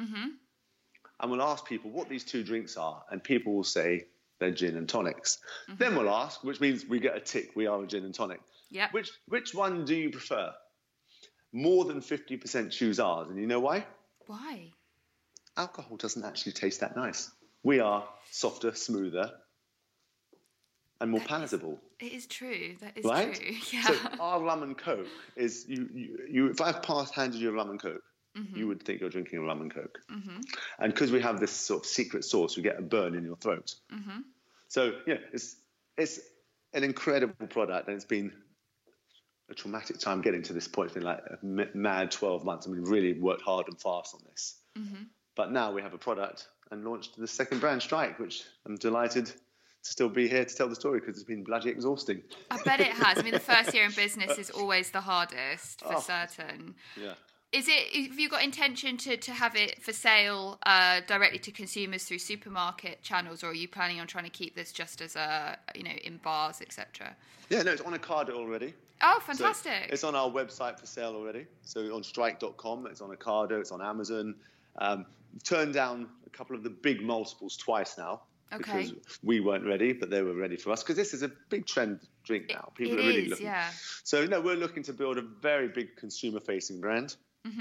And we'll ask people what these 2 drinks are, and people will say they're gin and tonics. Then we'll ask, which means we get a tick, we are a gin and tonic. Which one do you prefer? More than 50% choose ours, and you know why? Why? Alcohol doesn't actually taste that nice. We are softer, smoother, and more palatable. It is true. That is right? true. Yeah. So our rum and coke is you if I handed you a rum and coke, you would think you're drinking a rum and coke. And because we have this sort of secret sauce, you get a burn in your throat. So it's an incredible product, and it's been a traumatic time getting to this point. It's been like a mad 12 months. I mean, really worked hard and fast on this. But now we have a product and launched the second brand, Strike, which I'm delighted to still be here to tell the story because it's been bloody exhausting. I bet it has. I mean, the first year in business is always the hardest for certain. Yeah. Have you got intention to have it for sale directly to consumers through supermarket channels, or are you planning on trying to keep this just as in bars, etc.? Yeah, no, it's on Ocado already. Oh, fantastic. So it's on our website for sale already. So on strike.com, it's on Ocado, it's on Amazon. Turned down a couple of the big multiples twice now. Okay. Because we weren't ready, but they were ready for us. Because this is a big trend drink now. People are really looking. Yeah. So we're looking to build a very big consumer-facing brand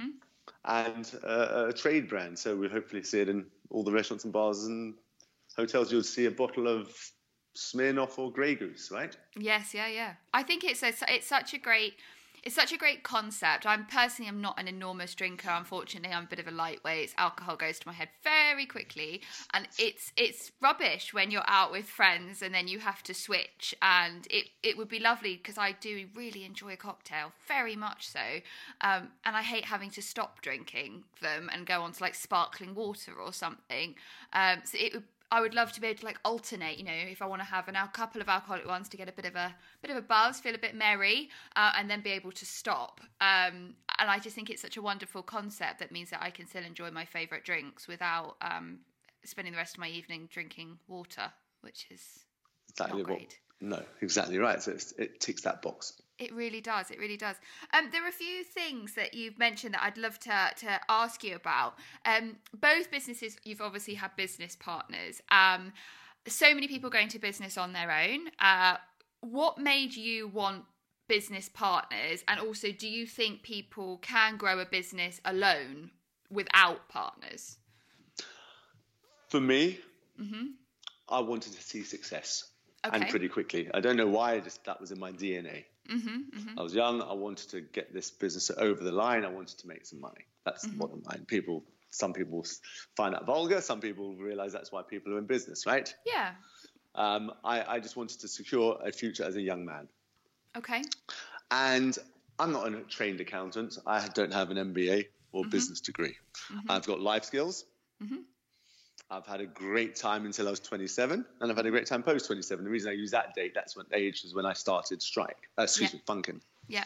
and a trade brand. So we'll hopefully see it in all the restaurants and bars and hotels. You'll see a bottle of Smirnoff or Grey Goose, right? Yes, yeah. I think it's such a great concept. I'm not an enormous drinker. Unfortunately, I'm a bit of a lightweight. Alcohol goes to my head very quickly, and it's rubbish when you're out with friends and then you have to switch. And it would be lovely because I do really enjoy a cocktail, very much so. And I hate having to stop drinking them and go on to like sparkling water or something. So I would love to be able to like alternate, if I want to have a couple of alcoholic ones to get a bit of a buzz, feel a bit merry, and then be able to stop. And I just think it's such a wonderful concept that means that I can still enjoy my favourite drinks without spending the rest of my evening drinking water, which is not great. No, exactly right. So it ticks that box. It really does. There are a few things that you've mentioned that I'd love to ask you about. Both businesses, you've obviously had business partners. So many people going to business on their own. What made you want business partners? And also, do you think people can grow a business alone without partners? For me, I wanted to see success. Okay. And pretty quickly. I don't know why, that was in my DNA. I was young. I wanted to get this business over the line. I wanted to make some money. That's the bottom line. Some people find that vulgar. Some people realize that's why people are in business, right? Yeah. I just wanted to secure a future as a young man. Okay. And I'm not a trained accountant. I don't have an MBA or business degree. I've got life skills. I've had a great time until I was 27, and I've had a great time post 27. The reason I use that date, that's when age was when I started Strike. Funkin. Yeah.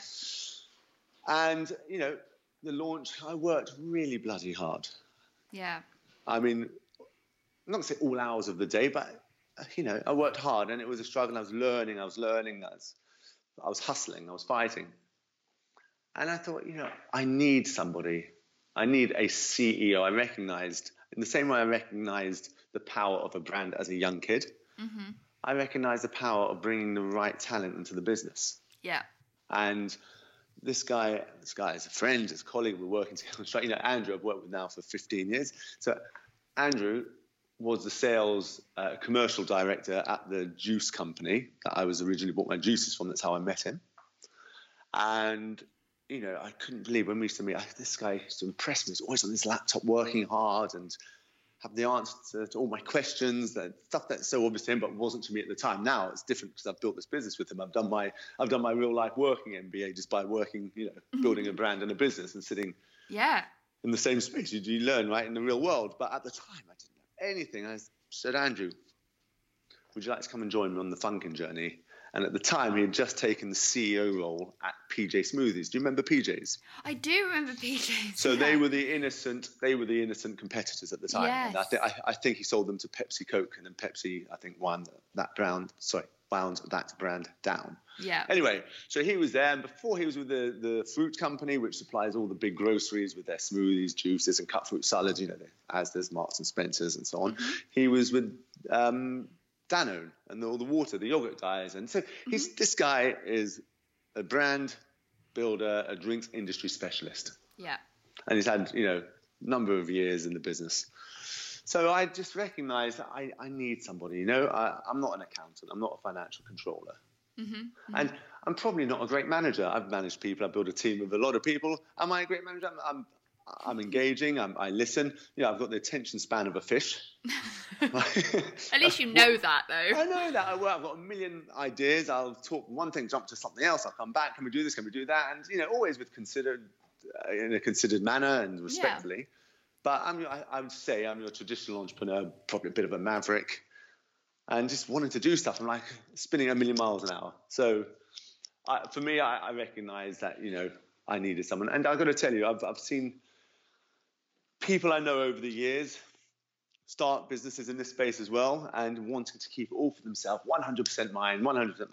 And the launch, I worked really bloody hard. Yeah. I mean, I'm not gonna say all hours of the day, but I worked hard, and it was a struggle. I was learning. I was hustling. I was fighting, and I thought, I need somebody. I need a CEO. I recognized. In the same way I recognized the power of a brand as a young kid, I recognized the power of bringing the right talent into the business. Yeah. And this guy is a friend, is a colleague. We're working together. Andrew, I've worked with now for 15 years. So Andrew was the sales commercial director at the juice company that I was originally bought my juices from. That's how I met him. And I couldn't believe when we used to meet, this guy used to impress me. He was always on his laptop working hard and have the answers to all my questions, that stuff that's so obvious to him but wasn't to me at the time. Now it's different because I've built this business with him. I've done my real life working MBA just by working, building a brand and a business and sitting in the same space. You learn, right, in the real world. But at the time, I didn't know anything. I said, Andrew, would you like to come and join me on the Funkin' journey? And at the time, he had just taken the CEO role at PJ Smoothies. Do you remember PJs? I do remember PJs. So they were the innocent competitors at the time. Yes. And I think he sold them to Pepsi Coke, and then Pepsi, I think, wound that brand down. Yeah. Anyway, so he was there, and before he was with the fruit company, which supplies all the big groceries with their smoothies, juices, and cut fruit salads, the Asda's, Marks and Spencers, and so on. He was with Danone and all the water, the yogurt guys. And so this guy is a brand builder, a drinks industry specialist. Yeah. And he's had, a number of years in the business. So I just recognised that I need somebody. You know, I'm not an accountant. I'm not a financial controller. And I'm probably not a great manager. I've managed people. I've built a team with a lot of people. Am I a great manager? I'm engaging. I listen. You know, I've got the attention span of a fish. At least you know that, though. I know that. I've got a million ideas. I'll talk one thing, jump to something else. I'll come back. Can we do this? Can we do that? And, you know, always with in a considered manner and respectfully. Yeah. But I would say I'm your traditional entrepreneur, probably a bit of a maverick, and just wanting to do stuff. I'm like spinning a million miles an hour. So for me, I recognize that, you know, I needed someone. And I've got to tell you, I've seen people I know over the years start businesses in this space as well and wanting to keep it all for themselves, 100% mine,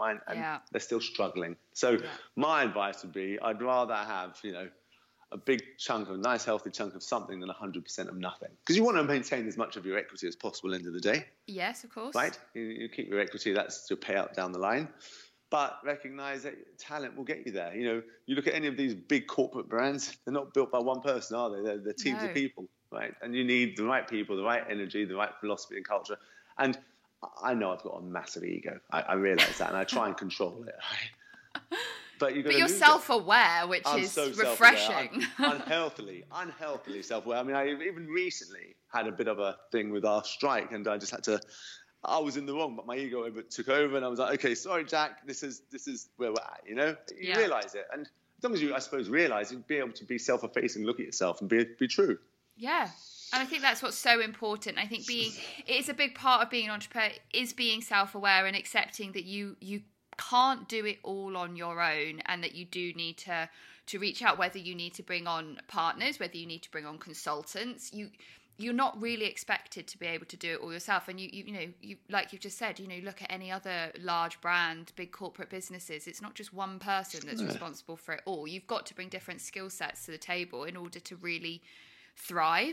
and they're still struggling. So my advice would be I'd rather have, you know, a big chunk, a nice healthy chunk of something than 100% of nothing. Because you want to maintain as much of your equity as possible end of the day. Yes, of course. Right? You keep your equity, that's your payout down the line. But recognize that talent will get you there. You know, you look at any of these big corporate brands, they're not built by one person, are they? They're teams of people, right? And you need the right people, the right energy, the right philosophy and culture. And I know I've got a massive ego. I realize that, and I try and control it. Right? But you're self-aware, which is so refreshing. Unhealthily self-aware. I mean, I even recently had a bit of a thing with our strike, and I just had to. I was in the wrong, but my ego took over, and I was like, "Okay, sorry, Jack. This is where we're at." You know, you realise it, and as long as you, I suppose, realise it, be able to be self-effacing, look at yourself, and be true. Yeah. And I think that's what's so important. I think it is a big part of being an entrepreneur is being self-aware and accepting that you can't do it all on your own, and that you do need to reach out, whether you need to bring on partners, whether you need to bring on consultants. You're not really expected to be able to do it all yourself. And you know, like you've just said, you know, look at any other large brand, big corporate businesses. It's not just one person that's responsible for it all. You've got to bring different skill sets to the table in order to really thrive.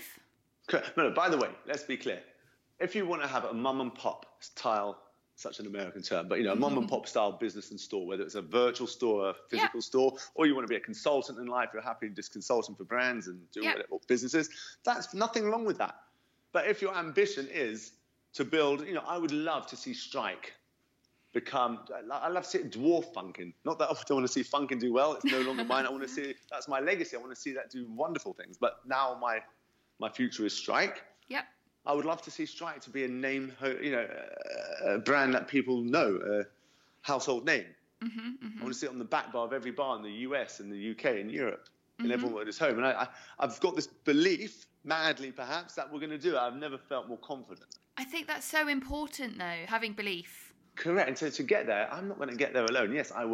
No, by the way, let's be clear. If you want to have a mum and pop style, such an American term, but, you know, a mom and pop style business and store, whether it's a virtual store, a physical store, or you want to be a consultant in life, you're happy just consulting for brands and doing whatever businesses, that's nothing wrong with that. But if your ambition is to build, you know, I would love to see Strike become, I love to see it dwarf Funkin. Not that I don't want to see Funkin do well, it's no longer mine. I want to see, that's my legacy. I want to see that do wonderful things. But now my future is Strike. Yep. I would love to see Strike to be a name, you know, a brand that people know, a household name. I want to see it on the back bar of every bar in the US and the UK and Europe, and everyone at his home. And I've got this belief, madly perhaps, that we're going to do it. I've never felt more confident. I think that's so important, though, having belief. Correct. And so to get there, I'm not going to get there alone. Yes, I'm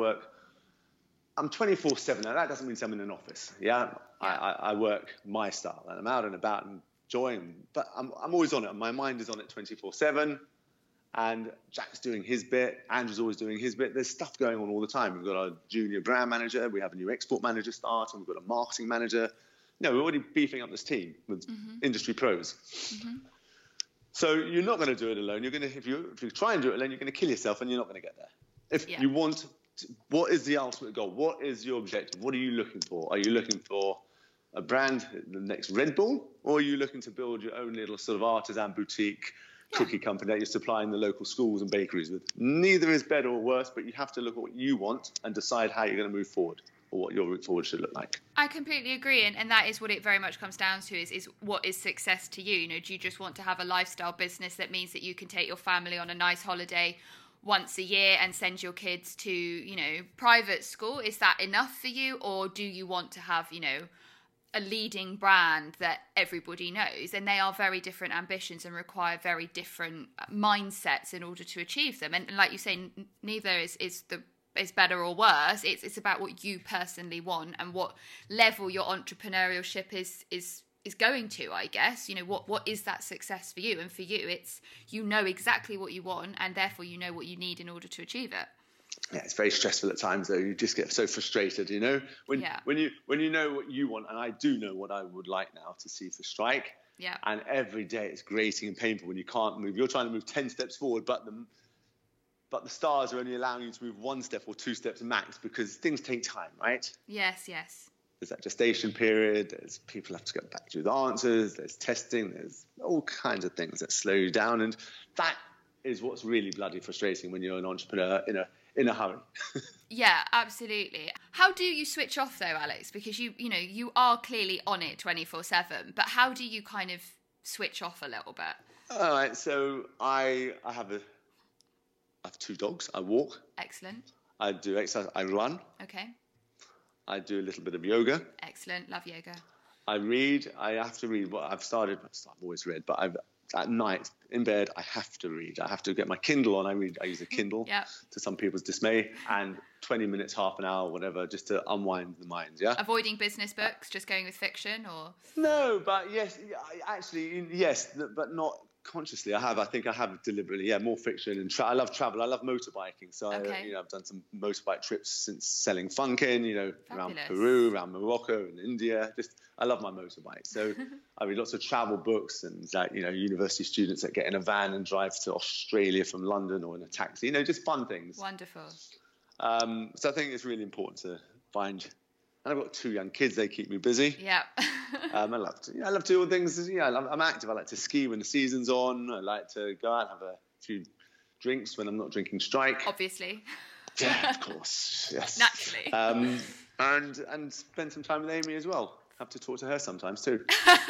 24/7. Now, that doesn't mean I'm in an office. Yeah. I work my style, and I'm out and about and enjoying, but I'm always on it. My mind is on it 24/7, and Jack's doing his bit. Andrew's always doing his bit. There's stuff going on all the time. We've got our junior brand manager. We have a new export manager starting. We've got a marketing manager. No, we're already beefing up this team with industry pros. So you're not going to do it alone. You're going to, if you try and do it alone, you're going to kill yourself, and you're not going to get there. If you want, what is the ultimate goal? What is your objective? What are you looking for? Are you looking for a brand, the next Red Bull, or are you looking to build your own little sort of artisan boutique cookie company that you're supplying the local schools and bakeries with? Neither is better or worse, but you have to look at what you want and decide how you're going to move forward, or what your route forward should look like. I completely agree, and that is what it very much comes down to, is what is success to you? You know, do you just want to have a lifestyle business that means that you can take your family on a nice holiday once a year and send your kids to, you know, private school? Is that enough for you? Or do you want to have, you know, a leading brand that everybody knows? And they are very different ambitions and require very different mindsets in order to achieve them. And like you say, neither is better or worse. It's about what you personally want and what level your entrepreneurship is going to, I guess. You know, what is that success for you? And for you, it's, you know exactly what you want, and therefore you know what you need in order to achieve it. Yeah, it's very stressful at times, though. You just get so frustrated, you know, when you know what you want. And I do know what I would like now to see for Strike. Yeah. And every day it's grating and painful when you can't move. You're trying to move 10 steps forward, but the stars are only allowing you to move 1 step or 2 steps max, because things take time, right? Yes. there's that gestation period, there's people have to go back to the answers, there's testing, there's all kinds of things that slow you down. And that is what's really bloody frustrating when you're an entrepreneur in a hurry. Yeah, absolutely. How do you switch off though, Alex? Because you are clearly on it 24/7, but how do you kind of switch off a little bit? All right, so I have 2 dogs. I walk. Excellent. I do exercise. I run. Okay. I do a little bit of yoga. Excellent. Love yoga. I read. I have to read. Well, I've always read, but at night in bed, I have to read. I have to get my Kindle on. I use a Kindle, yep. To some people's dismay, and 20 minutes, half an hour, whatever, just to unwind the mind. Yeah. Avoiding business books, just going with fiction, or no, but yes, actually yes, but not consciously. I think I have deliberately. More fiction and I love travel. I love motorbiking. So okay. I've done some motorbike trips since selling Funkin. Around Fabulous. Peru, around Morocco and India. I love my motorbike. So I read lots of travel books and university students that get in a van and drive to Australia from London or in a taxi. Just fun things. Wonderful. So I think it's really important to find. And I've got 2 young kids; they keep me busy. Yeah. I love to do all things. I'm active. I like to ski when the season's on. I like to go out and have a few drinks when I'm not drinking strike. Obviously. Yeah, of course. Yes. Naturally. And spend some time with Amy as well. Have to talk to her sometimes too.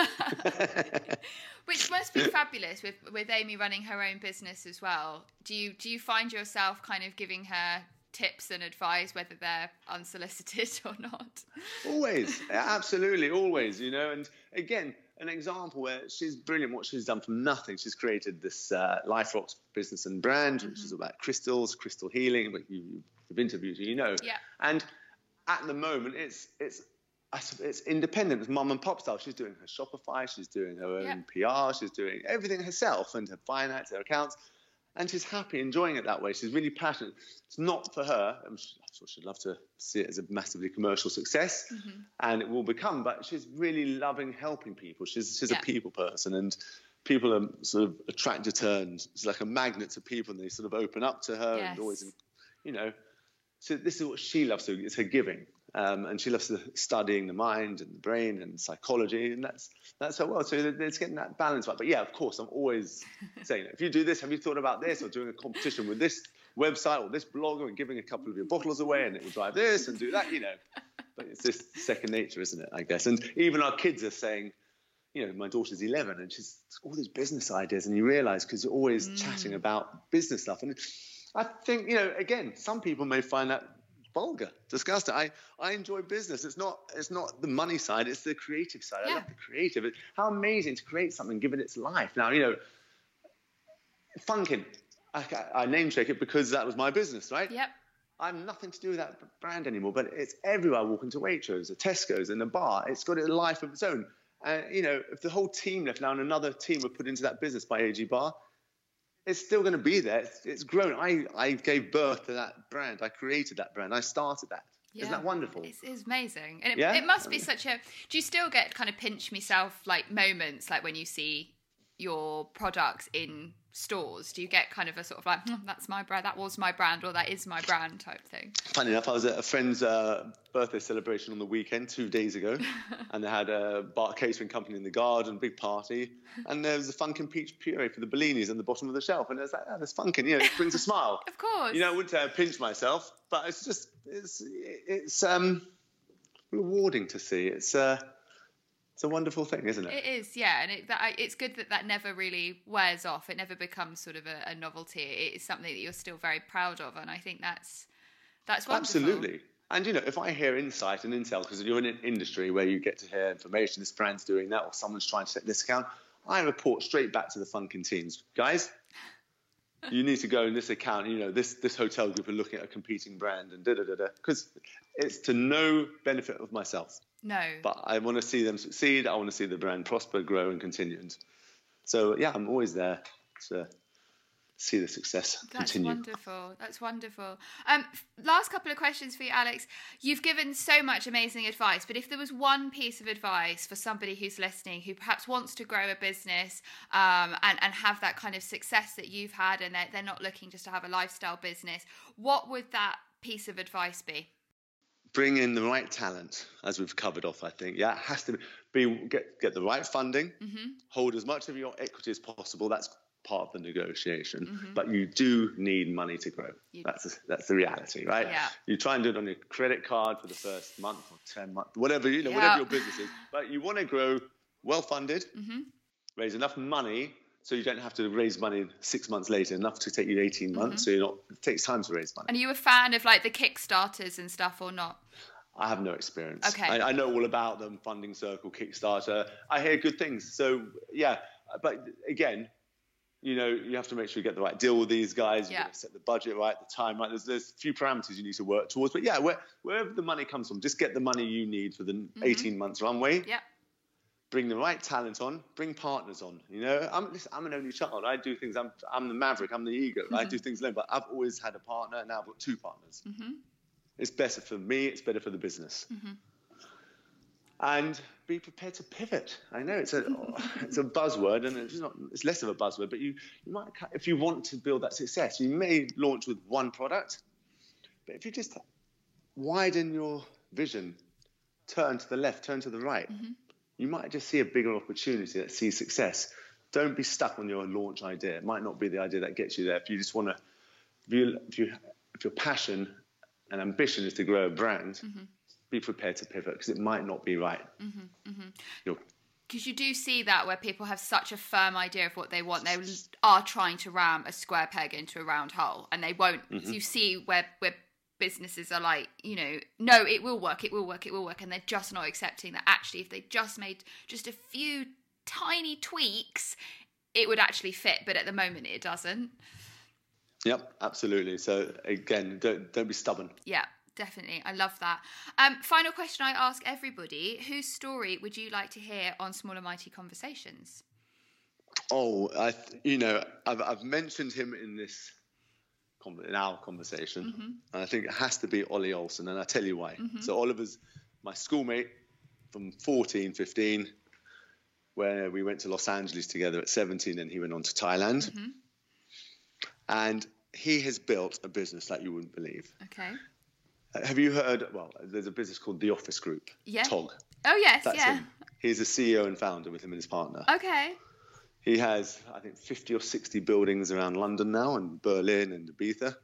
Which must be fabulous with Amy running her own business as well. Do you find yourself kind of giving her tips and advice, whether they're unsolicited or not? Always, absolutely, always. And again, an example where she's brilliant. What she's done from nothing, she's created this Life Rocks business and brand, which is about crystals, crystal healing. But you've interviewed her, Yeah. And at the moment, it's independent. It's mum and pop style. She's doing her Shopify. She's doing her own PR. She's doing everything herself and her finance, her accounts. And she's happy, enjoying it that way. She's really passionate. It's not for her. I'm sure she'd love to see it as a massively commercial success, and it will become. But she's really loving helping people. She's a people person, and people are sort of attracted to her. And it's like a magnet to people, and they sort of open up to her. Yes. And always, So this is what she loves to do. It's her giving. And she loves studying the mind and the brain and psychology, and that's her world. So it's getting that balance right. But yeah, of course, I'm always saying, if you do this, have you thought about this, or doing a competition with this website or this blogger and giving a couple of your bottles away, and it will drive this and do that, But it's just second nature, isn't it? I guess. And even our kids are saying, my daughter's 11, and she's all these business ideas, and you realise because you're always chatting about business stuff, and I think again, some people may find that vulgar, disgusting. I enjoy business. It's not the money side, it's the creative side. I love the creative. How amazing to create something, give it its life. Now, Funkin, I name check it because that was my business, right? Yep. I have nothing to do with that brand anymore, but it's everywhere. I walk into Waitrose, a Tesco's, and a bar. It's got a life of its own. If the whole team left now and another team were put into that business by AG Bar, it's still going to be there. It's grown. I gave birth to that brand. I created that brand. I started that. Yeah. Isn't that wonderful? It's amazing. And it must be such a... Do you still get kind of pinch myself like moments, like when you see your products in stores? Do you get kind of a sort of like, that's my brand, that was my brand, or that is my brand type thing? Funny enough, I was at a friend's birthday celebration on the weekend 2 days ago, and they had a catering company in the garden, big party, and there was a Funkin peach puree for the Bellinis on the bottom of the shelf, and it was like, there's Funkin, it brings a smile. Of course. I wouldn't say I pinch myself, but it's rewarding to see. It's a wonderful thing, isn't it? It is, yeah, and it's good that never really wears off. It never becomes sort of a novelty. It is something that you're still very proud of, and I think that's wonderful. Absolutely. And if I hear insight and intel, because you're in an industry where you get to hear information, this brand's doing that, or someone's trying to set this account, I report straight back to the Funkin teams, guys. You need to go in this account. This hotel group are looking at a competing brand and because it's to no benefit of myself. No. But I want to see them succeed. I want to see the brand prosper, grow, and continue. And so, I'm always there to see the success continue. That's wonderful. Last couple of questions for you, Alex. You've given so much amazing advice, but if there was one piece of advice for somebody who's listening, who perhaps wants to grow a business and have that kind of success that you've had, and they're not looking just to have a lifestyle business, what would that piece of advice be? bring in the right talent, as we've covered off, I think. Yeah, it has to get the right funding, hold as much of your equity as possible. That's part of the negotiation. But you do need money to grow. That's the reality, right? Yeah. You try and do it on your credit card for the first month or 10 months, whatever, whatever your business is. But you want to grow well-funded, raise enough money so you don't have to raise money 6 months later, enough to take you 18 months. So it takes time to raise money. And are you a fan of like the Kickstarters and stuff or not? I have no experience. Okay. I know all about them, Funding Circle, Kickstarter. I hear good things. So, yeah. But again, you have to make sure you get the right deal with these guys. You've got to set the budget right, the time right. There's a few parameters you need to work towards. But yeah, wherever the money comes from, just get the money you need for the 18 months runway. Yeah. Bring the right talent on. Bring partners on. I'm an only child. I do things. I'm the maverick. I'm the ego. I do things alone. But I've always had a partner, and now I've got 2 partners. It's better for me. It's better for the business. And be prepared to pivot. I know it's a buzzword, and it's less of a buzzword. But you might, if you want to build that success, you may launch with one product. But if you just widen your vision, turn to the left, turn to the right, you might just see a bigger opportunity that sees success. Don't be stuck on your launch idea. It might not be the idea that gets you there. If you just want to, if your passion and ambition is to grow a brand, be prepared to pivot because it might not be right. Because you do see that where people have such a firm idea of what they want, they are trying to ram a square peg into a round hole, and they won't. You see where businesses are like, no, it will work, and they're just not accepting that actually if they just made just a few tiny tweaks, it would actually fit, but at the moment it doesn't. Yep, absolutely. So again, don't be stubborn. Yeah, definitely. I love that. Final question I ask everybody: whose story would you like to hear on Smaller Mighty Conversations? Oh, I've mentioned him in our conversation, and I think it has to be Ollie Olsen, and I'll tell you why. So Oliver's my schoolmate from 14, 15, where we went to Los Angeles together at 17, and he went on to Thailand. And he has built a business like you wouldn't believe. Okay. Have you heard, there's a business called The Office Group. Yeah. TOG. Oh, yes, That's him. He's a CEO and founder with him and his partner. Okay. He has, I think, 50 or 60 buildings around London now, and Berlin and Ibiza.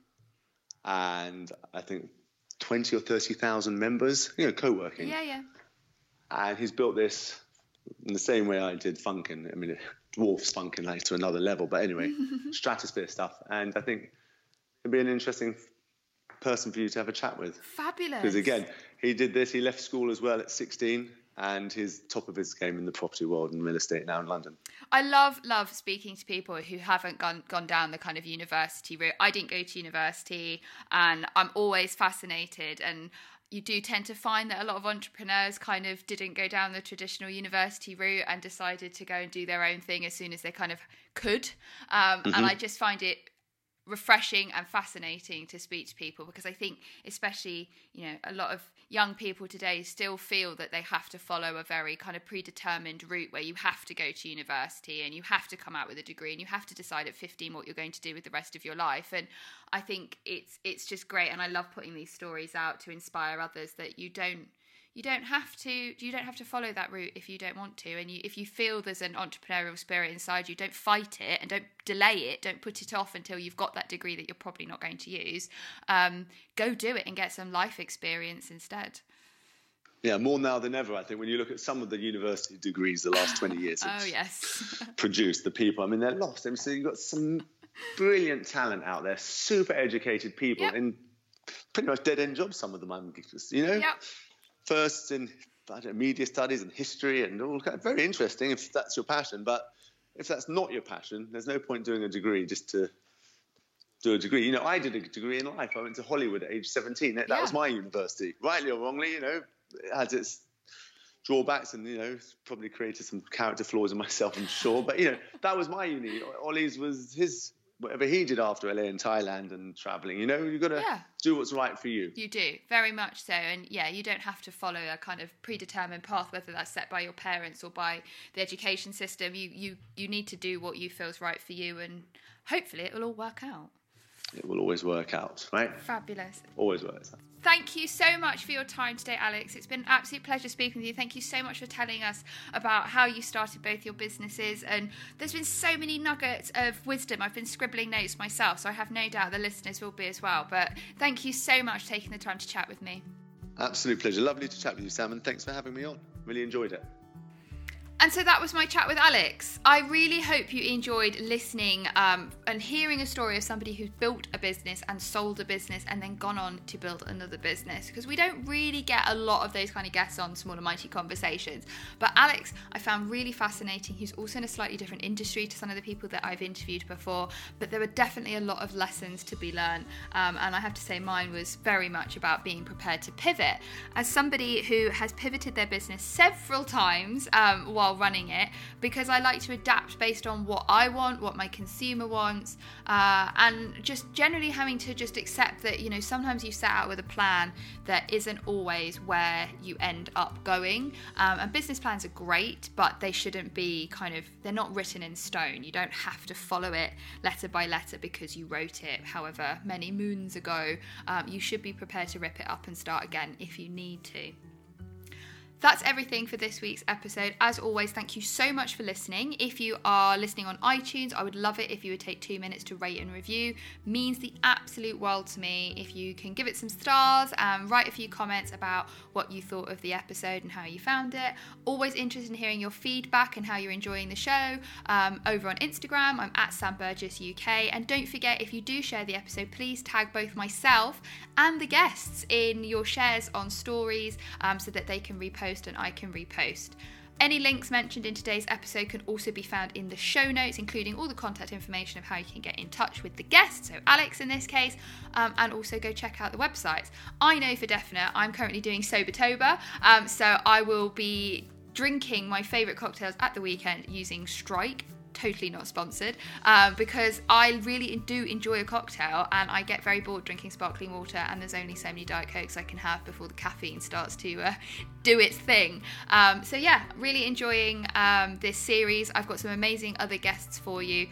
And I think 20 or 30,000 members, co-working. Yeah. And he's built this in the same way I did Funkin. I mean, it dwarfs Funkin like to another level, but anyway, stratosphere stuff. And I think it'd be an interesting person for you to have a chat with. Fabulous. Because again, he did this. He left school as well at 16, and he's top of his game in the property world and real estate now in London. I love speaking to people who haven't gone down the kind of university route. I didn't go to university, and I'm always fascinated. And you do tend to find that a lot of entrepreneurs kind of didn't go down the traditional university route and decided to go and do their own thing as soon as they kind of could. And I just find it refreshing and fascinating to speak to people, because I think especially, a lot of young people today still feel that they have to follow a very kind of predetermined route where you have to go to university and you have to come out with a degree and you have to decide at 15 what you're going to do with the rest of your life. And I think it's just great, and I love putting these stories out to inspire others that you don't have to follow that route if you don't want to. And if you feel there's an entrepreneurial spirit inside you, don't fight it and don't delay it. Don't put it off until you've got that degree that you're probably not going to use. Go do it and get some life experience instead. Yeah, more now than ever, I think, when you look at some of the university degrees the last 20 years produced, the people, I mean, they're lost. I mean, so you've got some brilliant talent out there, super educated people in pretty much dead-end jobs, some of them, First in media studies and history and all kind of very interesting if that's your passion. But if that's not your passion, there's no point doing a degree just to do a degree. I did a degree in life. I went to Hollywood at age 17. That was my university. Rightly or wrongly, it had its drawbacks and, probably created some character flaws in myself, I'm sure. But, that was my uni. Ollie's was his... Whatever he did after LA and Thailand and traveling, you've got to do what's right for you. You do, very much so. And you don't have to follow a kind of predetermined path, whether that's set by your parents or by the education system. You need to do what you feel is right for you, and hopefully it will all work out. it will always work out, right? Fabulous. Always works out. Thank you so much for your time today, Alex. It's been an absolute pleasure speaking with you. Thank you so much for telling us about how you started both your businesses. And there's been so many nuggets of wisdom. I've been scribbling notes myself, so I have no doubt the listeners will be as well. But thank you so much for taking the time to chat with me. Absolute pleasure. Lovely to chat with you, Sam, and thanks for having me on. Really enjoyed it. And so that was my chat with Alex. I really hope you enjoyed listening and hearing a story of somebody who's built a business and sold a business and then gone on to build another business, because we don't really get a lot of those kind of guests on Small and Mighty Conversations. But Alex, I found really fascinating. He's also in a slightly different industry to some of the people that I've interviewed before, but there were definitely a lot of lessons to be learned. And I have to say mine was very much about being prepared to pivot. As somebody who has pivoted their business several times while running it, because I like to adapt based on what I want, what my consumer wants, and just generally having to just accept that, sometimes you set out with a plan that isn't always where you end up going. And business plans are great, but they shouldn't be they're not written in stone. You don't have to follow it letter by letter because you wrote it however many moons ago. You should be prepared to rip it up and start again if you need to. That's everything for this week's episode. As always, thank you so much for listening. If you are listening on iTunes, I would love it if you would take 2 minutes to rate and review. Means the absolute world to me. If you can give it some stars and write a few comments about what you thought of the episode and how you found it. Always interested in hearing your feedback and how you're enjoying the show. Over on Instagram, I'm at Sam Burgess UK. And don't forget, if you do share the episode, please tag both myself and the guests in your shares on stories so that they can repost and I can repost. Any links mentioned in today's episode can also be found in the show notes, including all the contact information of how you can get in touch with the guest, so Alex in this case, and also go check out the websites. I know for definite I'm currently doing Sobertober, so I will be drinking my favourite cocktails at the weekend using Strike. Totally not sponsored, because I really do enjoy a cocktail and I get very bored drinking sparkling water, and there's only so many Diet Cokes I can have before the caffeine starts to do its thing. So yeah, really enjoying this series. I've got some amazing other guests for you,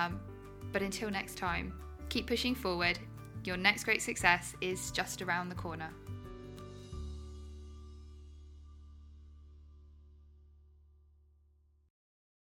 but until next time, keep pushing forward. Your next great success is just around the corner.